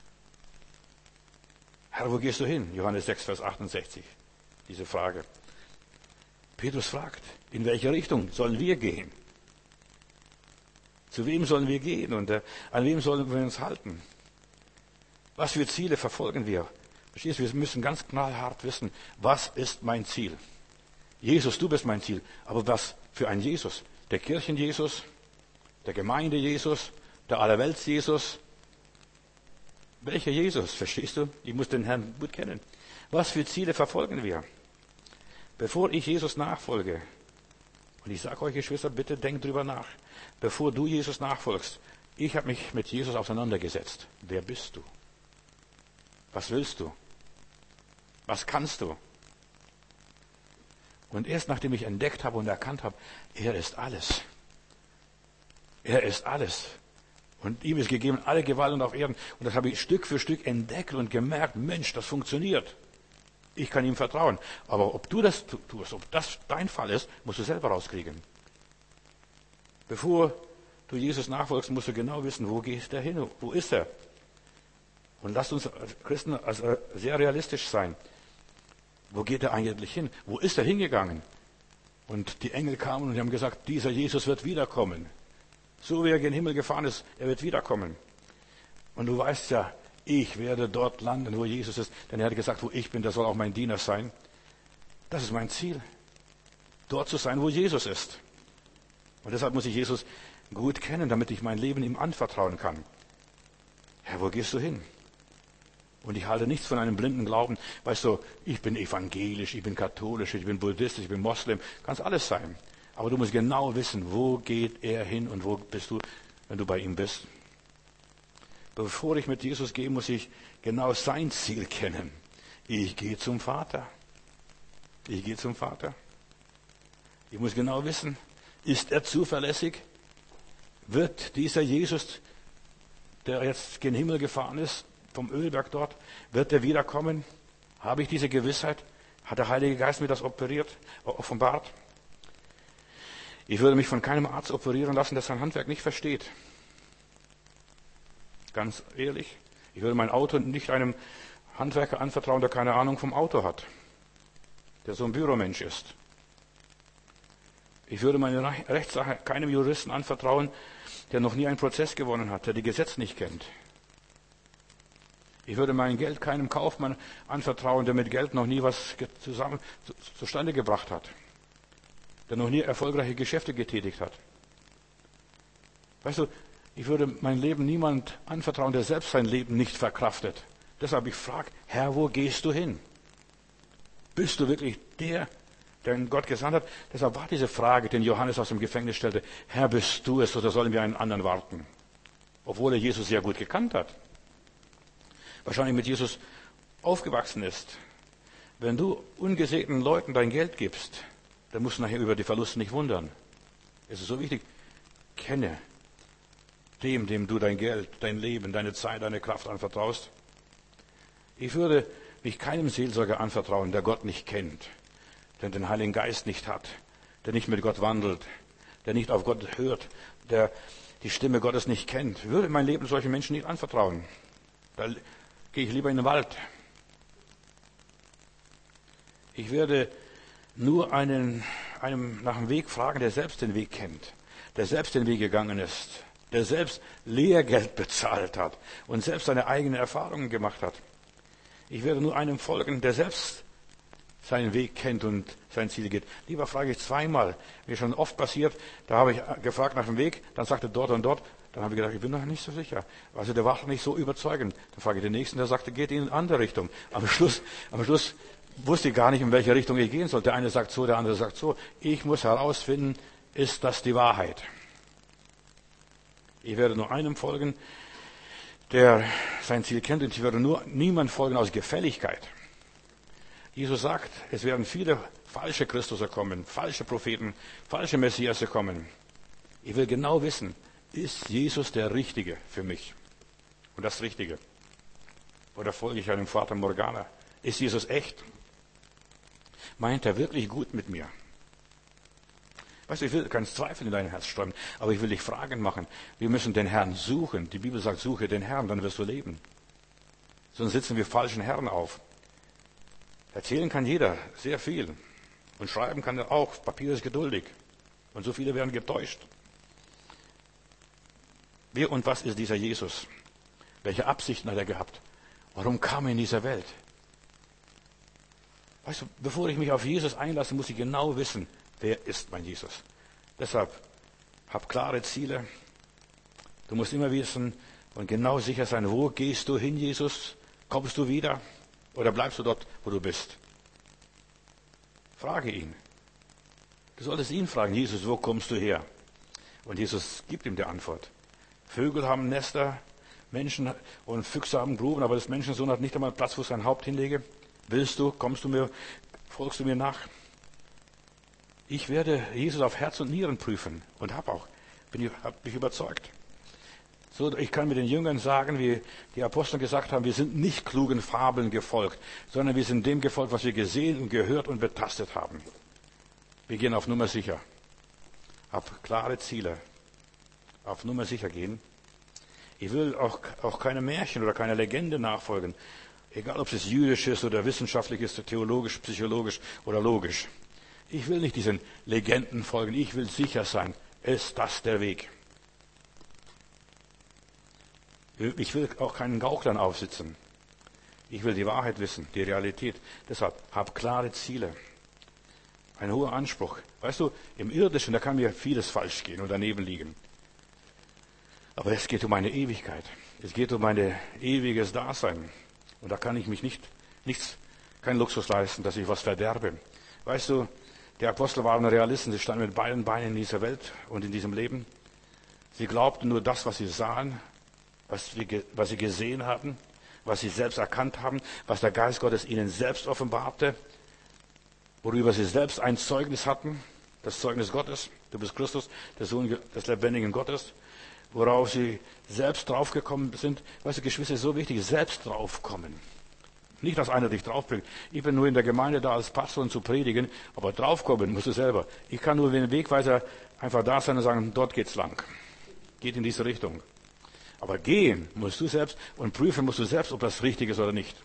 Herr, wo gehst du hin? Johannes sechs, Vers achtundsechzig. Diese Frage. Petrus fragt, in welche Richtung sollen wir gehen? Zu wem sollen wir gehen und äh, an wem sollen wir uns halten? Was für Ziele verfolgen wir? Verstehst du, wir müssen ganz knallhart wissen, was ist mein Ziel? Jesus, du bist mein Ziel. Aber was für ein Jesus? Der Kirchen-Jesus? Der Gemeinde-Jesus? Der Allerwelts-Jesus? Welcher Jesus? Verstehst du? Ich muss den Herrn gut kennen. Was für Ziele verfolgen wir? Bevor ich Jesus nachfolge, und ich sage euch, Geschwister, bitte denkt drüber nach, bevor du Jesus nachfolgst, ich habe mich mit Jesus auseinandergesetzt. Wer bist du? Was willst du? Was kannst du? Und erst nachdem ich entdeckt habe und erkannt habe, er ist alles. Er ist alles. Und ihm ist gegeben alle Gewalt auf Erden. Und das habe ich Stück für Stück entdeckt und gemerkt, Mensch, das funktioniert. Ich kann ihm vertrauen. Aber ob du das tust, ob das dein Fall ist, musst du selber rauskriegen. Bevor du Jesus nachfolgst, musst du genau wissen, wo geht er hin? Wo ist er? Und lasst uns als Christen also sehr realistisch sein. Wo geht er eigentlich hin? Wo ist er hingegangen? Und die Engel kamen und haben gesagt, dieser Jesus wird wiederkommen. So wie er in den Himmel gefahren ist, er wird wiederkommen. Und du weißt ja, ich werde dort landen, wo Jesus ist. Denn er hat gesagt, wo ich bin, der soll auch mein Diener sein. Das ist mein Ziel. Dort zu sein, wo Jesus ist. Und deshalb muss ich Jesus gut kennen, damit ich mein Leben ihm anvertrauen kann. Herr, wo gehst du hin? Und ich halte nichts von einem blinden Glauben. Weißt du, ich bin evangelisch, ich bin katholisch, ich bin buddhistisch, ich bin Moslem. Kann alles sein. Aber du musst genau wissen, wo geht er hin und wo bist du, wenn du bei ihm bist. Bevor ich mit Jesus gehe, muss ich genau sein Ziel kennen. Ich gehe zum Vater. Ich gehe zum Vater. Ich muss genau wissen, ist er zuverlässig? Wird dieser Jesus, der jetzt gen Himmel gefahren ist, vom Ölberg dort, wird er wiederkommen? Habe ich diese Gewissheit? Hat der Heilige Geist mir das operiert, offenbart? Ich würde mich von keinem Arzt operieren lassen, der sein Handwerk nicht versteht. Ganz ehrlich. Ich würde mein Auto nicht einem Handwerker anvertrauen, der keine Ahnung vom Auto hat, der so ein Büromensch ist. Ich würde meine Rechtssache keinem Juristen anvertrauen, der noch nie einen Prozess gewonnen hat, der die Gesetze nicht kennt. Ich würde mein Geld keinem Kaufmann anvertrauen, der mit Geld noch nie was zusammen, zu, zustande gebracht hat, der noch nie erfolgreiche Geschäfte getätigt hat. Weißt du, ich würde mein Leben niemand anvertrauen, der selbst sein Leben nicht verkraftet. Deshalb ich frage, Herr, wo gehst du hin? Bist du wirklich der, der Gott gesandt hat? Deshalb war diese Frage, den Johannes aus dem Gefängnis stellte, Herr, bist du es, oder sollen wir einen anderen warten? Obwohl er Jesus sehr gut gekannt hat. Wahrscheinlich mit Jesus aufgewachsen ist. Wenn du ungesegneten Leuten dein Geld gibst, dann musst du nachher über die Verluste nicht wundern. Es ist so wichtig, kenne dem, dem du dein Geld, dein Leben, deine Zeit, deine Kraft anvertraust. Ich würde mich keinem Seelsorger anvertrauen, der Gott nicht kennt, der den Heiligen Geist nicht hat, der nicht mit Gott wandelt, der nicht auf Gott hört, der die Stimme Gottes nicht kennt. Ich würde mein Leben solchen Menschen nicht anvertrauen. Da gehe ich lieber in den Wald. Ich werde nur einen, einem nach dem Weg fragen, der selbst den Weg kennt, der selbst den Weg gegangen ist, der selbst Lehrgeld bezahlt hat und selbst seine eigenen Erfahrungen gemacht hat. Ich werde nur einem folgen, der selbst seinen Weg kennt und sein Ziel geht. Lieber frage ich zweimal. Mir schon oft passiert, da habe ich gefragt nach dem Weg, dann sagte dort und dort, dann habe ich gedacht, ich bin noch nicht so sicher. Also der war nicht so überzeugend. Dann frage ich den nächsten, der sagte, geht in eine andere Richtung. Am Schluss, am Schluss wusste ich gar nicht, in welche Richtung ich gehen soll. Der eine sagt so, der andere sagt so. Ich muss herausfinden, ist das die Wahrheit? Ich werde nur einem folgen, der sein Ziel kennt, und ich werde nur niemand folgen aus Gefälligkeit. Jesus sagt, es werden viele falsche Christuser kommen, falsche Propheten, falsche Messiasse kommen. Ich will genau wissen, ist Jesus der Richtige für mich? Und das Richtige? Oder folge ich einem Vater Morgana? Ist Jesus echt? Meint er wirklich gut mit mir? Weißt du, ich will keinen Zweifel in dein Herz sträuben, aber ich will dich Fragen machen. Wir müssen den Herrn suchen. Die Bibel sagt, suche den Herrn, dann wirst du leben. Sonst sitzen wir falschen Herren auf. Erzählen kann jeder sehr viel. Und schreiben kann er auch. Papier ist geduldig. Und so viele werden getäuscht. Wer und was ist dieser Jesus? Welche Absichten hat er gehabt? Warum kam er in diese Welt? Weißt du, bevor ich mich auf Jesus einlasse, muss ich genau wissen, wer ist mein Jesus. Deshalb, hab klare Ziele. Du musst immer wissen und genau sicher sein, wo gehst du hin, Jesus? Kommst du wieder? Oder bleibst du dort, wo du bist? Frage ihn. Du solltest ihn fragen, Jesus, wo kommst du her? Und Jesus gibt ihm die Antwort. Vögel haben Nester, Menschen und Füchse haben Gruben, aber das Menschensohn hat nicht einmal Platz, wo ich sein Haupt hinlege. Willst du, kommst du mir, folgst du mir nach? Ich werde Jesus auf Herz und Nieren prüfen und habe auch, bin ich, hab mich überzeugt. So, ich kann mit den Jüngern sagen, wie die Apostel gesagt haben, wir sind nicht klugen Fabeln gefolgt, sondern wir sind dem gefolgt, was wir gesehen und gehört und betastet haben. Wir gehen auf Nummer sicher, auf klare Ziele, auf Nummer sicher gehen. Ich will auch, auch keine Märchen oder keine Legende nachfolgen, egal ob es jüdisch ist oder wissenschaftlich ist, theologisch, psychologisch oder logisch. Ich will nicht diesen Legenden folgen, ich will sicher sein, ist das der Weg. Ich will auch keinen Gauklern aufsitzen. Ich will die Wahrheit wissen, die Realität. Deshalb, hab klare Ziele. Ein hoher Anspruch. Weißt du, im Irdischen, da kann mir vieles falsch gehen und daneben liegen. Aber es geht um meine Ewigkeit. Es geht um mein ewiges Dasein. Und da kann ich mich nicht, nichts, kein Luxus leisten, dass ich was verderbe. Weißt du, die Apostel waren Realisten. Sie standen mit beiden Beinen in dieser Welt und in diesem Leben. Sie glaubten nur das, was sie sahen, was, wir, was sie gesehen hatten. was sie selbst erkannt haben, was der Geist Gottes ihnen selbst offenbarte, worüber sie selbst ein Zeugnis hatten, das Zeugnis Gottes, du bist Christus, der Sohn des lebendigen Gottes, worauf sie selbst draufgekommen sind. Weißt du, Geschwister, ist so wichtig, selbst draufkommen. Nicht, dass einer dich draufbringt. Ich bin nur in der Gemeinde da als Pastor und zu predigen, aber draufkommen musst du selber. Ich kann nur wie ein Wegweiser einfach da sein und sagen, dort geht's lang. Geht in diese Richtung. Aber gehen musst du selbst und prüfen musst du selbst, ob das richtig ist oder nicht.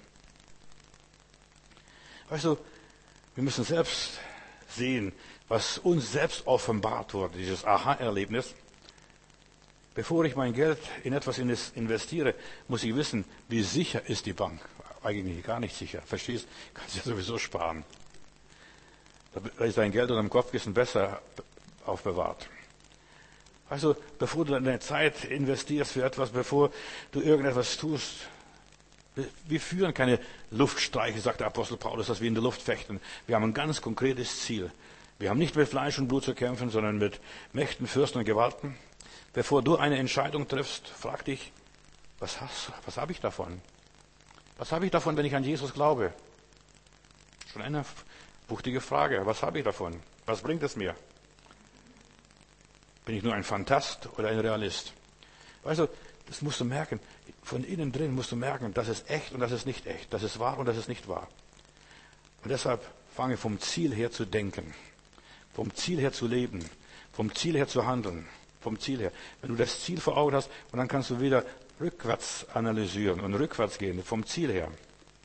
Weißt du, wir müssen selbst sehen, was uns selbst offenbart wurde, dieses Aha-Erlebnis. Bevor ich mein Geld in etwas investiere, muss ich wissen, wie sicher ist die Bank. Eigentlich gar nicht sicher. Verstehst? Kannst ja sowieso sparen. Da ist dein Geld unter dem Kopfkissen besser aufbewahrt. Also, bevor du deine Zeit investierst für etwas, bevor du irgendetwas tust, wir führen keine Luftstreiche, sagt der Apostel Paulus, dass wir in der Luft fechten. Wir haben ein ganz konkretes Ziel. Wir haben nicht mit Fleisch und Blut zu kämpfen, sondern mit Mächten, Fürsten und Gewalten. Bevor du eine Entscheidung triffst, frag dich, was, hast, was habe ich davon? Was habe ich davon, wenn ich an Jesus glaube? Schon eine wuchtige Frage. Was habe ich davon? Was bringt es mir? Bin ich nur ein Phantast oder ein Realist? Weißt du, das musst du merken. Von innen drin musst du merken, das ist echt und das ist nicht echt. Das ist wahr und das ist nicht wahr. Und deshalb fange vom Ziel her zu denken. Vom Ziel her zu leben. Vom Ziel her zu handeln. Vom Ziel her. Wenn du das Ziel vor Augen hast, und dann kannst du wieder rückwärts analysieren und rückwärts gehen, vom Ziel her.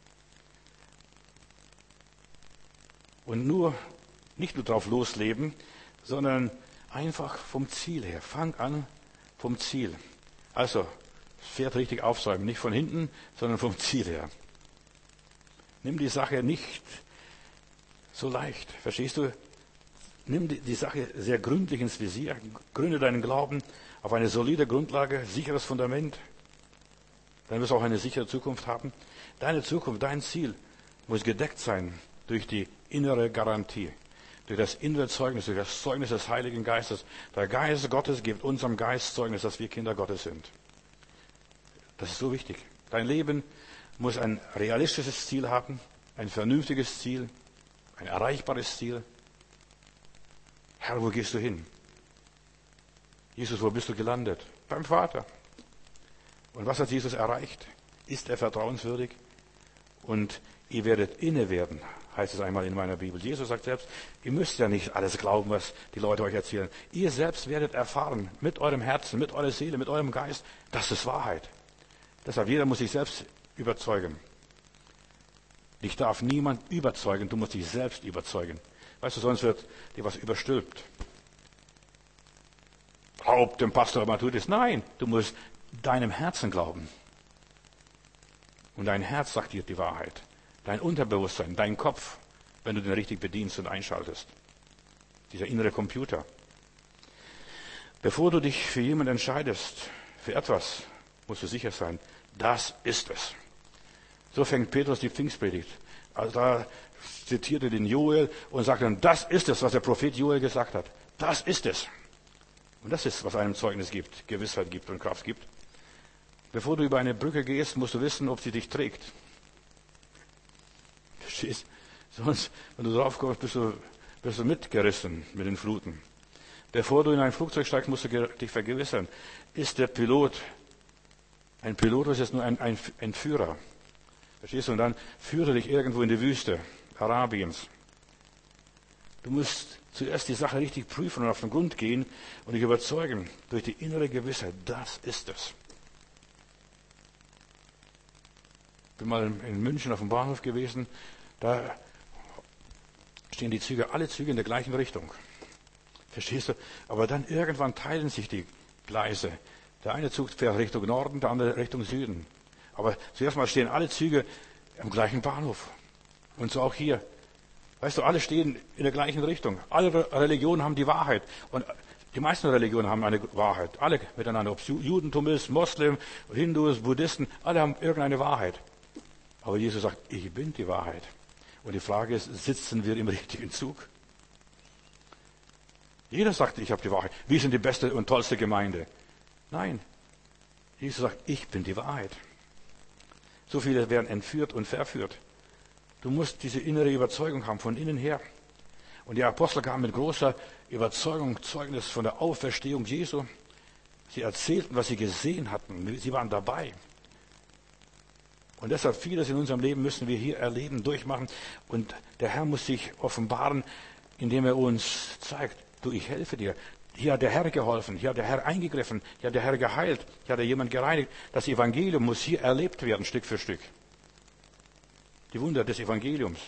Und nur, nicht nur drauf losleben, sondern einfach vom Ziel her. Fang an vom Ziel. Also, das Pferd richtig aufsäumen. Nicht von hinten, sondern vom Ziel her. Nimm die Sache nicht so leicht. Verstehst du? Nimm die, die Sache sehr gründlich ins Visier. Gründe deinen Glauben auf eine solide Grundlage, sicheres Fundament. Dann wirst du auch eine sichere Zukunft haben. Deine Zukunft, dein Ziel muss gedeckt sein durch die innere Garantie. Durch das innere Zeugnis, durch das Zeugnis des Heiligen Geistes. Der Geist Gottes gibt unserem Geist Zeugnis, dass wir Kinder Gottes sind. Das ist so wichtig. Dein Leben muss ein realistisches Ziel haben, ein vernünftiges Ziel, ein erreichbares Ziel. Herr, wo gehst du hin? Jesus, wo bist du gelandet? Beim Vater. Und was hat Jesus erreicht? Ist er vertrauenswürdig? Und ihr werdet inne werden, heißt es einmal in meiner Bibel. Jesus sagt selbst, ihr müsst ja nicht alles glauben, was die Leute euch erzählen. Ihr selbst werdet erfahren, mit eurem Herzen, mit eurer Seele, mit eurem Geist, das ist Wahrheit. Deshalb, jeder muss sich selbst überzeugen. Dich darf niemand überzeugen, du musst dich selbst überzeugen. Weißt du, sonst wird dir was überstülpt. Glaub dem Pastor, man tut es. Nein, du musst deinem Herzen glauben. Und dein Herz sagt dir die Wahrheit. Dein Unterbewusstsein, dein Kopf, wenn du den richtig bedienst und einschaltest. Dieser innere Computer. Bevor du dich für jemanden entscheidest, für etwas, musst du sicher sein, das ist es. So fängt Petrus die Pfingstpredigt. Also da zitierte den Joel und sagte dann, das ist es, was der Prophet Joel gesagt hat. Das ist es. Und das ist, was einem Zeugnis gibt, Gewissheit gibt und Kraft gibt. Bevor du über eine Brücke gehst, musst du wissen, ob sie dich trägt. Verstehst? Sonst, wenn du drauf kommst, bist du, bist du mitgerissen mit den Fluten. Bevor du in ein Flugzeug steigst, musst du dich vergewissern. Ist der Pilot, ein Pilot ist jetzt nur ein, ein, ein Führer. Verstehst du? Und dann führe dich irgendwo in die Wüste Arabiens. Du musst zuerst die Sache richtig prüfen und auf den Grund gehen und dich überzeugen durch die innere Gewissheit, das ist es. Ich bin mal in München auf dem Bahnhof gewesen, da stehen die Züge, alle Züge in der gleichen Richtung. Verstehst du? Aber dann irgendwann teilen sich die Gleise. Der eine Zug fährt Richtung Norden, der andere Richtung Süden. Aber zuerst mal stehen alle Züge am gleichen Bahnhof. Und so auch hier. Weißt du, alle stehen in der gleichen Richtung. Alle Religionen haben die Wahrheit. Und die meisten Religionen haben eine Wahrheit. Alle miteinander. Ob es Judentum ist, Moslem, Hindus, Buddhisten, alle haben irgendeine Wahrheit. Aber Jesus sagt, ich bin die Wahrheit. Und die Frage ist, sitzen wir im richtigen Zug? Jeder sagt, ich habe die Wahrheit. Wir sind die beste und tollste Gemeinde. Nein. Jesus sagt, ich bin die Wahrheit. So viele werden entführt und verführt. Du musst diese innere Überzeugung haben, von innen her. Und die Apostel gaben mit großer Überzeugung Zeugnis von der Auferstehung Jesu. Sie erzählten, was sie gesehen hatten. Sie waren dabei. Und deshalb vieles in unserem Leben müssen wir hier erleben, durchmachen. Und der Herr muss sich offenbaren, indem er uns zeigt, du, ich helfe dir. Hier hat der Herr geholfen, hier hat der Herr eingegriffen, hier hat der Herr geheilt, hier hat er jemand gereinigt. Das Evangelium muss hier erlebt werden, Stück für Stück. Die Wunder des Evangeliums.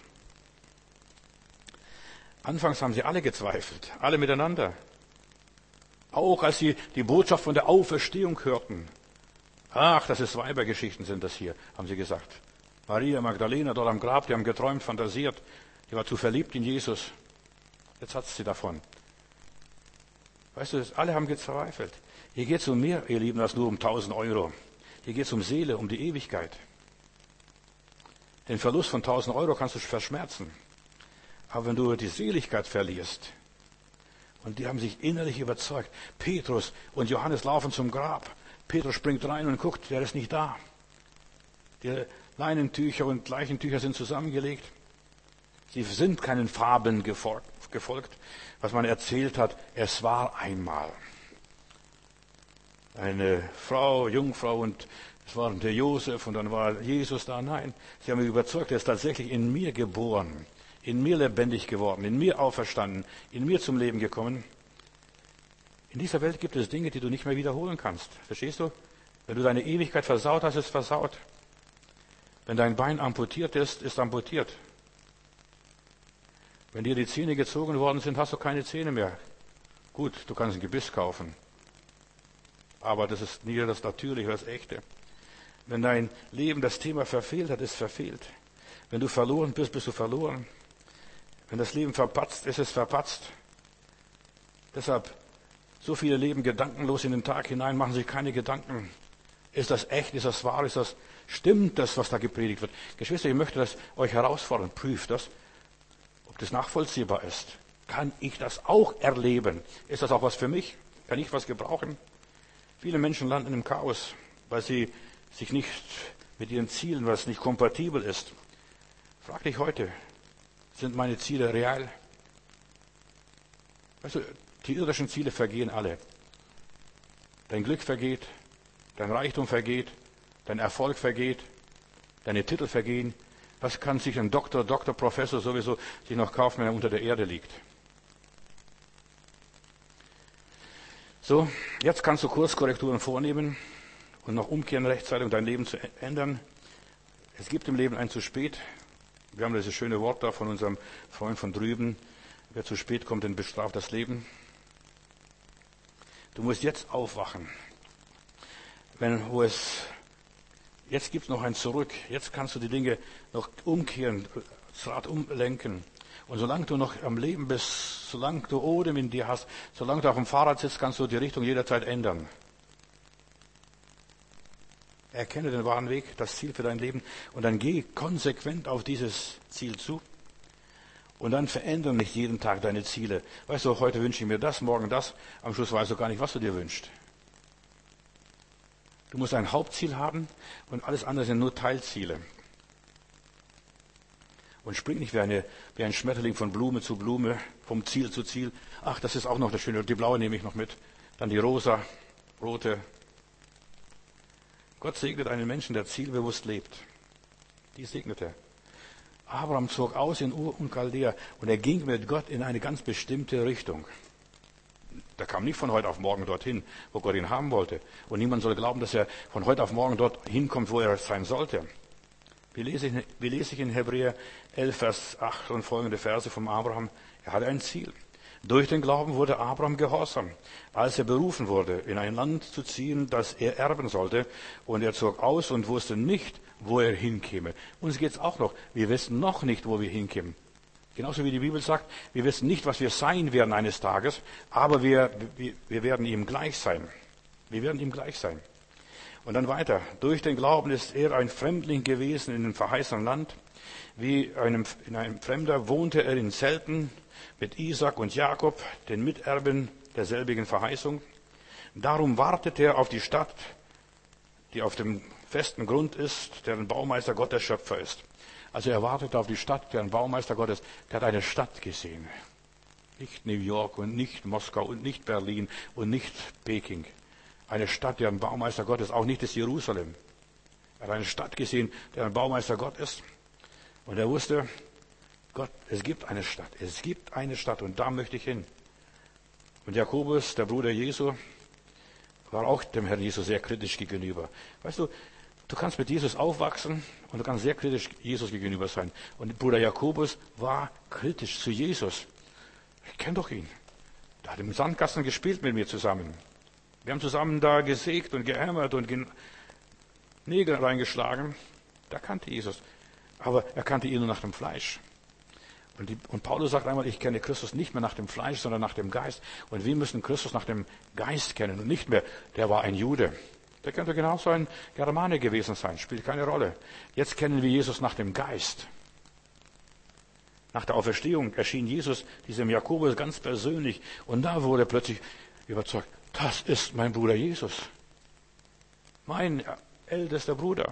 Anfangs haben sie alle gezweifelt, alle miteinander. Auch als sie die Botschaft von der Auferstehung hörten. Ach, das ist Weibergeschichten sind das hier, haben sie gesagt. Maria Magdalena dort am Grab, die haben geträumt, fantasiert. Die war zu verliebt in Jesus. Jetzt hat sie davon. Weißt du, alle haben gezweifelt. Hier geht es um mehr, ihr Lieben, als nur um tausend Euro. Hier geht es um Seele, um die Ewigkeit. Den Verlust von tausend Euro kannst du verschmerzen. Aber wenn du die Seligkeit verlierst, und die haben sich innerlich überzeugt, Petrus und Johannes laufen zum Grab. Petrus springt rein und guckt, der ist nicht da. Die Leinentücher und Leichentücher sind zusammengelegt. Sie sind keinen Fabeln gefolgt, was man erzählt hat. Es war einmal eine Frau, Jungfrau, und es war der Josef und dann war Jesus da. Nein, sie haben mich überzeugt, er ist tatsächlich in mir geboren, in mir lebendig geworden, in mir auferstanden, in mir zum Leben gekommen. In dieser Welt gibt es Dinge, die du nicht mehr wiederholen kannst. Verstehst du? Wenn du deine Ewigkeit versaut hast, ist es versaut. Wenn dein Bein amputiert ist, ist amputiert. Wenn dir die Zähne gezogen worden sind, hast du keine Zähne mehr. Gut, du kannst ein Gebiss kaufen. Aber das ist nie das Natürliche, das Echte. Wenn dein Leben das Thema verfehlt hat, ist es verfehlt. Wenn du verloren bist, bist du verloren. Wenn das Leben verpatzt, ist es verpatzt. Deshalb, so viele leben gedankenlos in den Tag hinein, machen sich keine Gedanken. Ist das echt? Ist das wahr? Ist das, stimmt das, was da gepredigt wird? Geschwister, ich möchte das euch herausfordern. Prüft das, ob das nachvollziehbar ist. Kann ich das auch erleben? Ist das auch was für mich? Kann ich was gebrauchen? Viele Menschen landen im Chaos, weil sie sich nicht mit ihren Zielen, was nicht kompatibel ist. Frag dich heute, sind meine Ziele real? Weißt du, die irdischen Ziele vergehen alle. Dein Glück vergeht, dein Reichtum vergeht, dein Erfolg vergeht, deine Titel vergehen. Was kann sich ein Doktor, Doktor, Professor sowieso sich noch kaufen, wenn er unter der Erde liegt? So, jetzt kannst du Kurskorrekturen vornehmen und noch umkehren rechtzeitig, um dein Leben zu ändern. Es gibt im Leben ein zu spät. Wir haben dieses schöne Wort da von unserem Freund von drüben. Wer zu spät kommt, den bestraft das Leben. Du musst jetzt aufwachen. Wenn, wo es, jetzt gibt es noch ein Zurück. Jetzt kannst du die Dinge noch umkehren, das Rad umlenken. Und solange du noch am Leben bist, solange du Odem in dir hast, solange du auf dem Fahrrad sitzt, kannst du die Richtung jederzeit ändern. Erkenne den wahren Weg, das Ziel für dein Leben, und dann geh konsequent auf dieses Ziel zu. Und dann verändere nicht jeden Tag deine Ziele. Weißt du, heute wünsche ich mir das, morgen das. Am Schluss weißt du gar nicht, was du dir wünschst. Du musst ein Hauptziel haben und alles andere sind nur Teilziele. Und spring nicht wie, eine, wie ein Schmetterling von Blume zu Blume, vom Ziel zu Ziel. Ach, das ist auch noch das Schöne. Die blaue nehme ich noch mit. Dann die rosa, rote. Gott segnet einen Menschen, der zielbewusst lebt. Die segnet er. Abraham zog aus in Ur und Chaldea und er ging mit Gott in eine ganz bestimmte Richtung. Der kam nicht von heute auf morgen dorthin, wo Gott ihn haben wollte. Und niemand soll glauben, dass er von heute auf morgen dort hinkommt, wo er sein sollte. Wie lese ich, wie lese ich in Hebräer elf, Vers acht und folgende Verse vom Abraham? Er hatte ein Ziel. Durch den Glauben wurde Abraham gehorsam, als er berufen wurde, in ein Land zu ziehen, das er erben sollte. Und er zog aus und wusste nicht, wo er hinkäme. Uns geht's auch noch. Wir wissen noch nicht, wo wir hinkämen. Genauso wie die Bibel sagt, wir wissen nicht, was wir sein werden eines Tages, aber wir, wir, wir werden ihm gleich sein. Wir werden ihm gleich sein. Und dann weiter. Durch den Glauben ist er ein Fremdling gewesen in einem verheißenen Land. Wie einem, in einem Fremder wohnte er in Zelten mit Isaak und Jakob, den Miterben derselbigen Verheißung. Darum wartete er auf die Stadt, die auf dem festen Grund ist, deren Baumeister Gott der Schöpfer ist. Also er wartet auf die Stadt, deren Baumeister Gott ist. Der hat eine Stadt gesehen. Nicht New York und nicht Moskau und nicht Berlin und nicht Peking. Eine Stadt, deren Baumeister Gott ist, auch nicht das Jerusalem. Er hat eine Stadt gesehen, deren Baumeister Gott ist. Und er wusste, Gott, es gibt eine Stadt. Es gibt eine Stadt und da möchte ich hin. Und Jakobus, der Bruder Jesu, war auch dem Herrn Jesus sehr kritisch gegenüber. Weißt du, du kannst mit Jesus aufwachsen und du kannst sehr kritisch Jesus gegenüber sein. Und Bruder Jakobus war kritisch zu Jesus. Ich kenne doch ihn. Der hat im Sandkasten gespielt mit mir zusammen. Wir haben zusammen da gesägt und gehämmert und gen- Nägel reingeschlagen. Der kannte Jesus. Aber er kannte ihn nur nach dem Fleisch. Und, die, und Paulus sagt einmal, ich kenne Christus nicht mehr nach dem Fleisch, sondern nach dem Geist. Und wir müssen Christus nach dem Geist kennen und nicht mehr, der war ein Jude. Der könnte genauso ein Germane gewesen sein, spielt keine Rolle. Jetzt kennen wir Jesus nach dem Geist. Nach der Auferstehung erschien Jesus diesem Jakobus ganz persönlich. Und da wurde er plötzlich überzeugt, das ist mein Bruder Jesus. Mein ältester Bruder.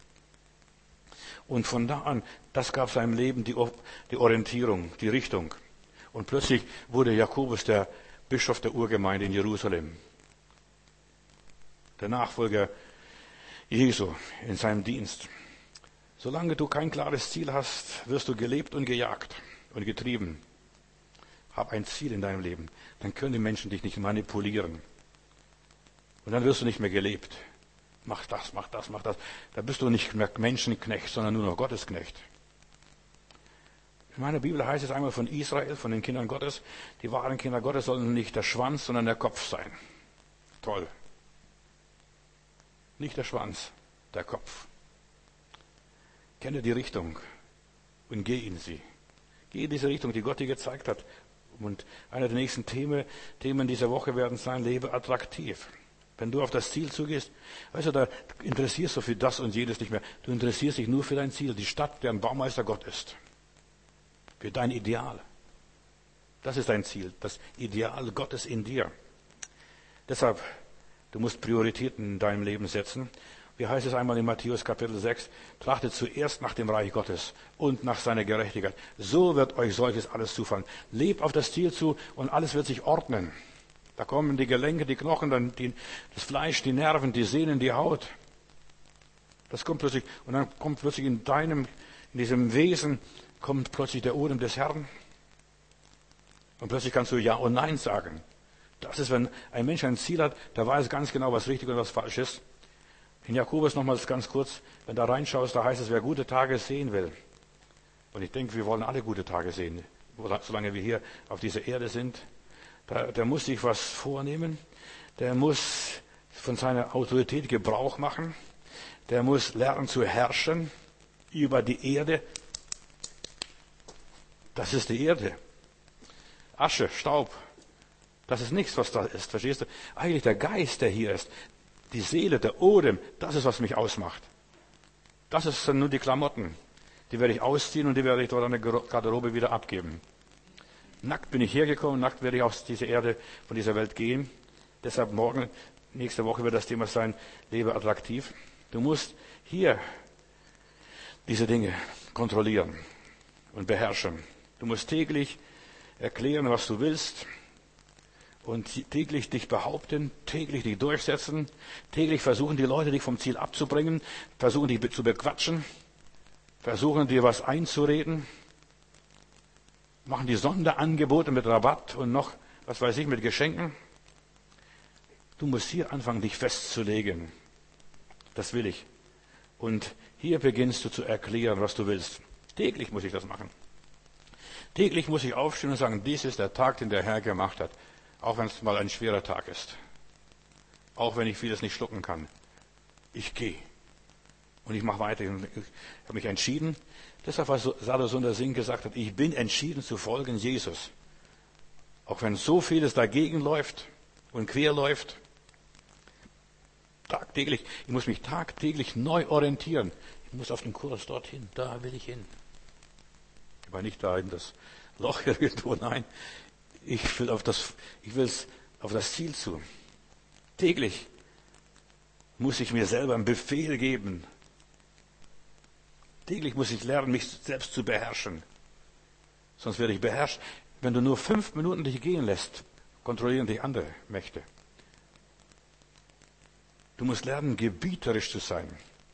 Und von da an, das gab seinem Leben die, die Orientierung, die Richtung. Und plötzlich wurde Jakobus der Bischof der Urgemeinde in Jerusalem. Der Nachfolger Jesu in seinem Dienst. Solange du kein klares Ziel hast, wirst du gelebt und gejagt und getrieben. Hab ein Ziel in deinem Leben. Dann können die Menschen dich nicht manipulieren. Und dann wirst du nicht mehr gelebt. Mach das, mach das, mach das. Da bist du nicht mehr Menschenknecht, sondern nur noch Gottesknecht. In meiner Bibel heißt es einmal von Israel, von den Kindern Gottes, die wahren Kinder Gottes sollen nicht der Schwanz, sondern der Kopf sein. Toll. Nicht der Schwanz, der Kopf. Kenne die Richtung und geh in sie. Geh in diese Richtung, die Gott dir gezeigt hat. Und einer der nächsten Themen, Themen dieser Woche werden sein, lebe attraktiv. Wenn du auf das Ziel zugehst, weißt du, da interessierst du für das und jenes nicht mehr. Du interessierst dich nur für dein Ziel, die Stadt, deren Baumeister Gott ist. Für dein Ideal. Das ist dein Ziel, das Ideal Gottes in dir. Deshalb, du musst Prioritäten in deinem Leben setzen. Wie heißt es einmal in Matthäus Kapitel sechs? Trachtet zuerst nach dem Reich Gottes und nach seiner Gerechtigkeit. So wird euch solches alles zufallen. Lebt auf das Ziel zu und alles wird sich ordnen. Da kommen die Gelenke, die Knochen, dann die, das Fleisch, die Nerven, die Sehnen, die Haut. Das kommt plötzlich, und dann kommt plötzlich in deinem, in diesem Wesen, kommt plötzlich der Odem des Herrn. Und plötzlich kannst du Ja und Nein sagen. Das ist, wenn ein Mensch ein Ziel hat, der weiß ganz genau, was richtig und was falsch ist. In Jakobus nochmals ganz kurz, wenn du reinschaust, da heißt es, wer gute Tage sehen will. Und ich denke, wir wollen alle gute Tage sehen, solange wir hier auf dieser Erde sind. Der, der muss sich was vornehmen. Der muss von seiner Autorität Gebrauch machen. Der muss lernen zu herrschen über die Erde. Das ist die Erde. Asche, Staub. Das ist nichts, was da ist. Verstehst du? Eigentlich der Geist, der hier ist. Die Seele, der Odem, das ist, was mich ausmacht. Das sind nur die Klamotten. Die werde ich ausziehen und die werde ich dort an der Garderobe wieder abgeben. Nackt bin ich hergekommen, nackt werde ich aus dieser Erde, von dieser Welt gehen. Deshalb morgen, nächste Woche wird das Thema sein, lebe attraktiv. Du musst hier diese Dinge kontrollieren und beherrschen. Du musst täglich erklären, was du willst. Und täglich dich behaupten, täglich dich durchsetzen, täglich versuchen die Leute dich vom Ziel abzubringen, versuchen dich zu bequatschen, versuchen dir was einzureden, machen die Sonderangebote mit Rabatt und noch, was weiß ich, mit Geschenken. Du musst hier anfangen, dich festzulegen. Das will ich. Und hier beginnst du zu erklären, was du willst. Täglich muss ich das machen. Täglich muss ich aufstehen und sagen, dies ist der Tag, den der Herr gemacht hat. Auch wenn es mal ein schwerer Tag ist. Auch wenn ich vieles nicht schlucken kann. Ich gehe. Und ich mache weiter. Ich habe mich entschieden. Deshalb, was Saloson Singh gesagt hat, ich bin entschieden zu folgen Jesus. Auch wenn so vieles dagegen läuft und quer läuft. Tagtäglich. Ich muss mich tagtäglich neu orientieren. Ich muss auf den Kurs dorthin. Da will ich hin. Ich war nicht da in das Loch irgendwo. Nein. Ich will auf das, ich will auf das Ziel zu. Täglich muss ich mir selber einen Befehl geben. Täglich muss ich lernen, mich selbst zu beherrschen. Sonst werde ich beherrscht. Wenn du nur fünf Minuten dich gehen lässt, kontrollieren dich andere Mächte. Du musst lernen, gebieterisch zu sein.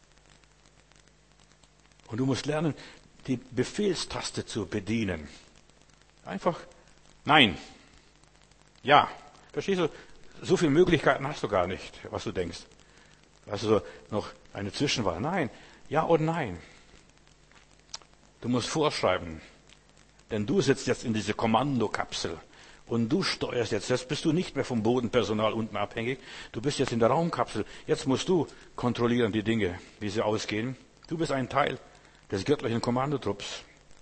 Und du musst lernen, die Befehlstaste zu bedienen. Einfach nein. Ja. Verstehst du? So viele Möglichkeiten hast du gar nicht, was du denkst. Hast du noch eine Zwischenwahl? Nein. Ja und nein. Du musst vorschreiben. Denn du sitzt jetzt in diese Kommandokapsel. Und du steuerst jetzt. Jetzt bist du nicht mehr vom Bodenpersonal unten abhängig. Du bist jetzt in der Raumkapsel. Jetzt musst du kontrollieren die Dinge, wie sie ausgehen. Du bist ein Teil des göttlichen Kommandotrupps.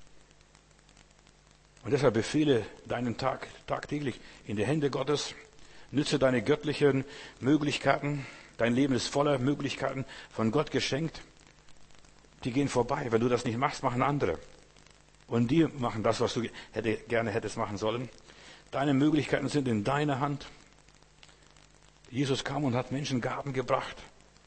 Und deshalb befehle deinen Tag tagtäglich in die Hände Gottes. Nütze deine göttlichen Möglichkeiten. Dein Leben ist voller Möglichkeiten, von Gott geschenkt. Die gehen vorbei. Wenn du das nicht machst, machen andere. Und die machen das, was du hätte, gerne hättest machen sollen. Deine Möglichkeiten sind in deiner Hand. Jesus kam und hat Menschen Gaben gebracht.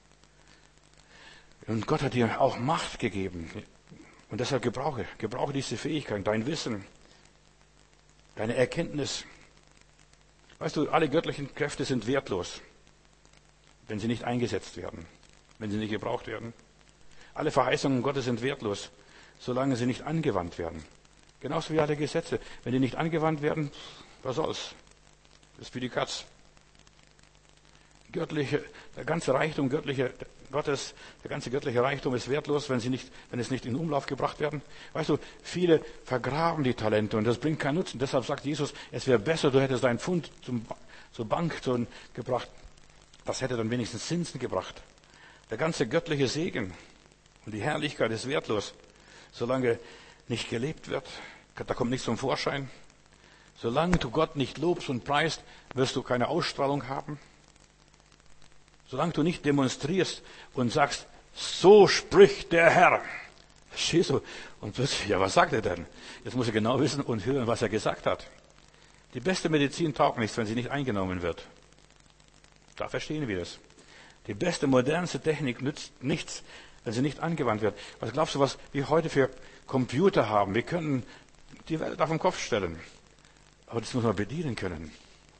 Und Gott hat dir auch Macht gegeben. Und deshalb gebrauche, gebrauche diese Fähigkeit, dein Wissen, deine Erkenntnis. Weißt du, alle göttlichen Kräfte sind wertlos, wenn sie nicht eingesetzt werden, wenn sie nicht gebraucht werden. Alle Verheißungen Gottes sind wertlos, solange sie nicht angewandt werden. Genauso wie alle Gesetze. Wenn die nicht angewandt werden, was soll's? Das ist wie die Katz. Göttliche, der ganze Reichtum göttliche, Gottes, der ganze göttliche Reichtum ist wertlos, wenn sie nicht, wenn es nicht in Umlauf gebracht werden. Weißt du, viele vergraben die Talente und das bringt keinen Nutzen. Deshalb sagt Jesus, es wäre besser, du hättest einen Pfund zum, zur Bank zu, gebracht. Das hätte dann wenigstens Zinsen gebracht. Der ganze göttliche Segen und die Herrlichkeit ist wertlos, solange nicht gelebt wird. Da kommt nichts zum Vorschein. Solange du Gott nicht lobst und preist, wirst du keine Ausstrahlung haben. Solange du nicht demonstrierst und sagst, so spricht der Herr. Verstehst du? Und plötzlich, ja, was sagt er denn? Jetzt muss er genau wissen und hören, was er gesagt hat. Die beste Medizin taugt nichts, wenn sie nicht eingenommen wird. Da verstehen wir es. Die beste, modernste Technik nützt nichts, wenn sie nicht angewandt wird. Was glaubst du, was wir heute für Computer haben? Wir können die Welt auf den Kopf stellen. Aber das muss man bedienen können.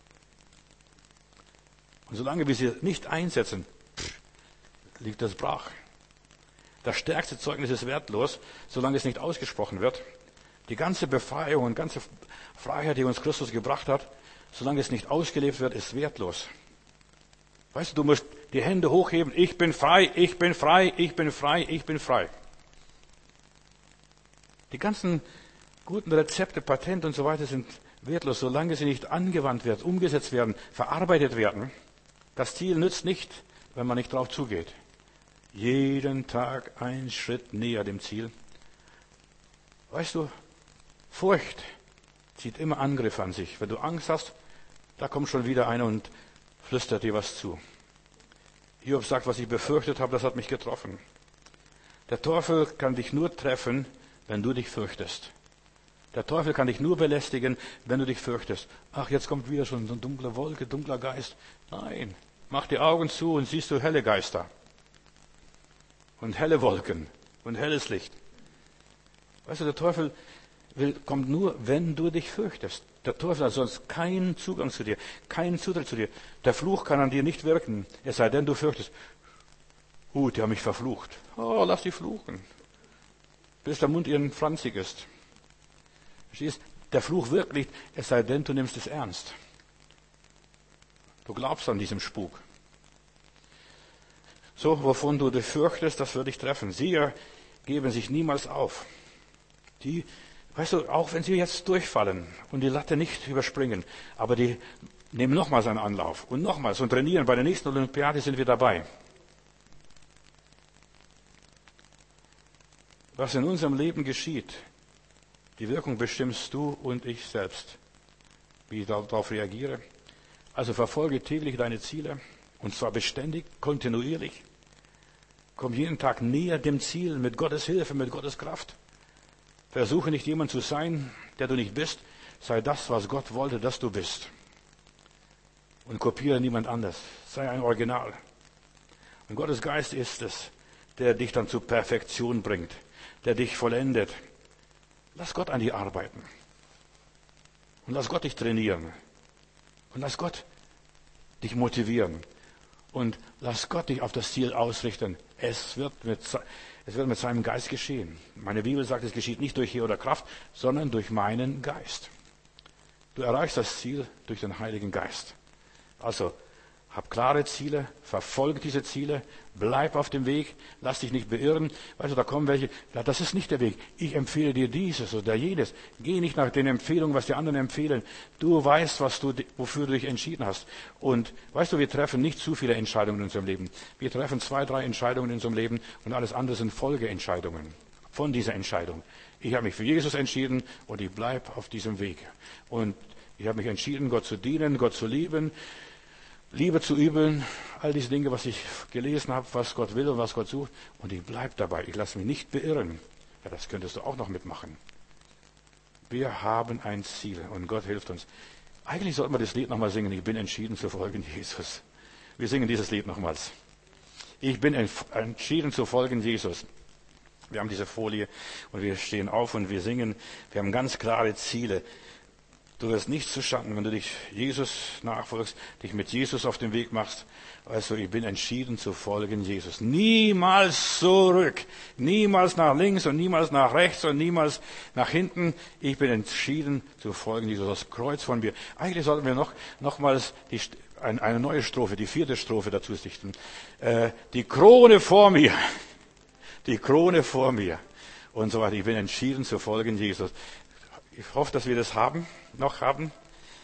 Und solange wir sie nicht einsetzen, pff, liegt das brach. Das stärkste Zeugnis ist wertlos, solange es nicht ausgesprochen wird. Die ganze Befreiung und ganze Freiheit, die uns Christus gebracht hat, solange es nicht ausgelebt wird, ist wertlos. Weißt du, du musst die Hände hochheben. Ich bin frei, ich bin frei, ich bin frei, ich bin frei. Die ganzen guten Rezepte, Patente und so weiter sind wertlos, solange sie nicht angewandt werden, umgesetzt werden, verarbeitet werden. Das Ziel nützt nicht, wenn man nicht drauf zugeht. Jeden Tag ein Schritt näher dem Ziel. Weißt du, Furcht zieht immer Angriff an sich. Wenn du Angst hast, da kommt schon wieder einer und flüstert dir was zu. Hiob sagt, was ich befürchtet habe, das hat mich getroffen. Der Teufel kann dich nur treffen, wenn du dich fürchtest. Der Teufel kann dich nur belästigen, wenn du dich fürchtest. Ach, jetzt kommt wieder schon so eine dunkle Wolke, dunkler Geist. Nein, mach die Augen zu und siehst du helle Geister. Und helle Wolken und helles Licht. Weißt du, der Teufel will, kommt nur, wenn du dich fürchtest. Der Teufel hat sonst keinen Zugang zu dir, keinen Zutritt zu dir. Der Fluch kann an dir nicht wirken, es sei denn, du fürchtest. Uh, die haben mich verflucht. Oh, lass die fluchen. Bis der Mund ihnen franzig ist. Verstehst? Der Fluch wirkt nicht, es sei denn, du nimmst es ernst. Du glaubst an diesem Spuk. So, wovon du dich fürchtest, das wird dich treffen. Sie geben sich niemals auf. Die, weißt du, auch wenn sie jetzt durchfallen und die Latte nicht überspringen, aber die nehmen nochmals einen Anlauf und nochmals und trainieren. Bei der nächsten Olympiade sind wir dabei. Was in unserem Leben geschieht, die Wirkung bestimmst du und ich selbst, wie ich darauf reagiere. Also verfolge täglich deine Ziele, und zwar beständig, kontinuierlich. Komm jeden Tag näher dem Ziel mit Gottes Hilfe, mit Gottes Kraft. Versuche nicht jemand zu sein, der du nicht bist. Sei das, was Gott wollte, dass du bist. Und kopiere niemand anders. Sei ein Original. Und Gottes Geist ist es, der dich dann zur Perfektion bringt, der dich vollendet. Lass Gott an dir arbeiten. Und lass Gott dich trainieren. Und lass Gott dich motivieren. Und lass Gott dich auf das Ziel ausrichten. Es wird mit, es wird mit seinem Geist geschehen. Meine Bibel sagt, es geschieht nicht durch Heer oder Kraft, sondern durch meinen Geist. Du erreichst das Ziel durch den Heiligen Geist. Also, hab klare Ziele, verfolge diese Ziele, bleib auf dem Weg, lass dich nicht beirren. Weißt du, da kommen welche, ja, das ist nicht der Weg. Ich empfehle dir dieses oder jenes. Geh nicht nach den Empfehlungen, was die anderen empfehlen. Du weißt, was du, wofür du dich entschieden hast. Und weißt du, wir treffen nicht zu viele Entscheidungen in unserem Leben. Wir treffen zwei, drei Entscheidungen in unserem Leben und alles andere sind Folgeentscheidungen von dieser Entscheidung. Ich habe mich für Jesus entschieden und ich bleibe auf diesem Weg. Und ich habe mich entschieden, Gott zu dienen, Gott zu lieben, Liebe zu üben, all diese Dinge, was ich gelesen habe, was Gott will und was Gott sucht. Und ich bleibe dabei. Ich lasse mich nicht beirren. Ja, das könntest du auch noch mitmachen. Wir haben ein Ziel und Gott hilft uns. Eigentlich sollten wir das Lied nochmal singen. Ich bin entschieden zu folgen Jesus. Wir singen dieses Lied nochmals. Ich bin entschieden zu folgen Jesus. Wir haben diese Folie und wir stehen auf und wir singen. Wir haben ganz klare Ziele. Du wirst nichts zustande, wenn du dich Jesus nachfolgst, dich mit Jesus auf den Weg machst. Also ich bin entschieden zu folgen Jesus. Niemals zurück, niemals nach links und niemals nach rechts und niemals nach hinten. Ich bin entschieden zu folgen Jesus. Das Kreuz von mir. Eigentlich sollten wir noch nochmals die, ein, eine neue Strophe, die vierte Strophe dazu sichten. Äh, die Krone vor mir, die Krone vor mir und so weiter. Ich bin entschieden zu folgen Jesus. Ich hoffe, dass wir das haben, noch haben.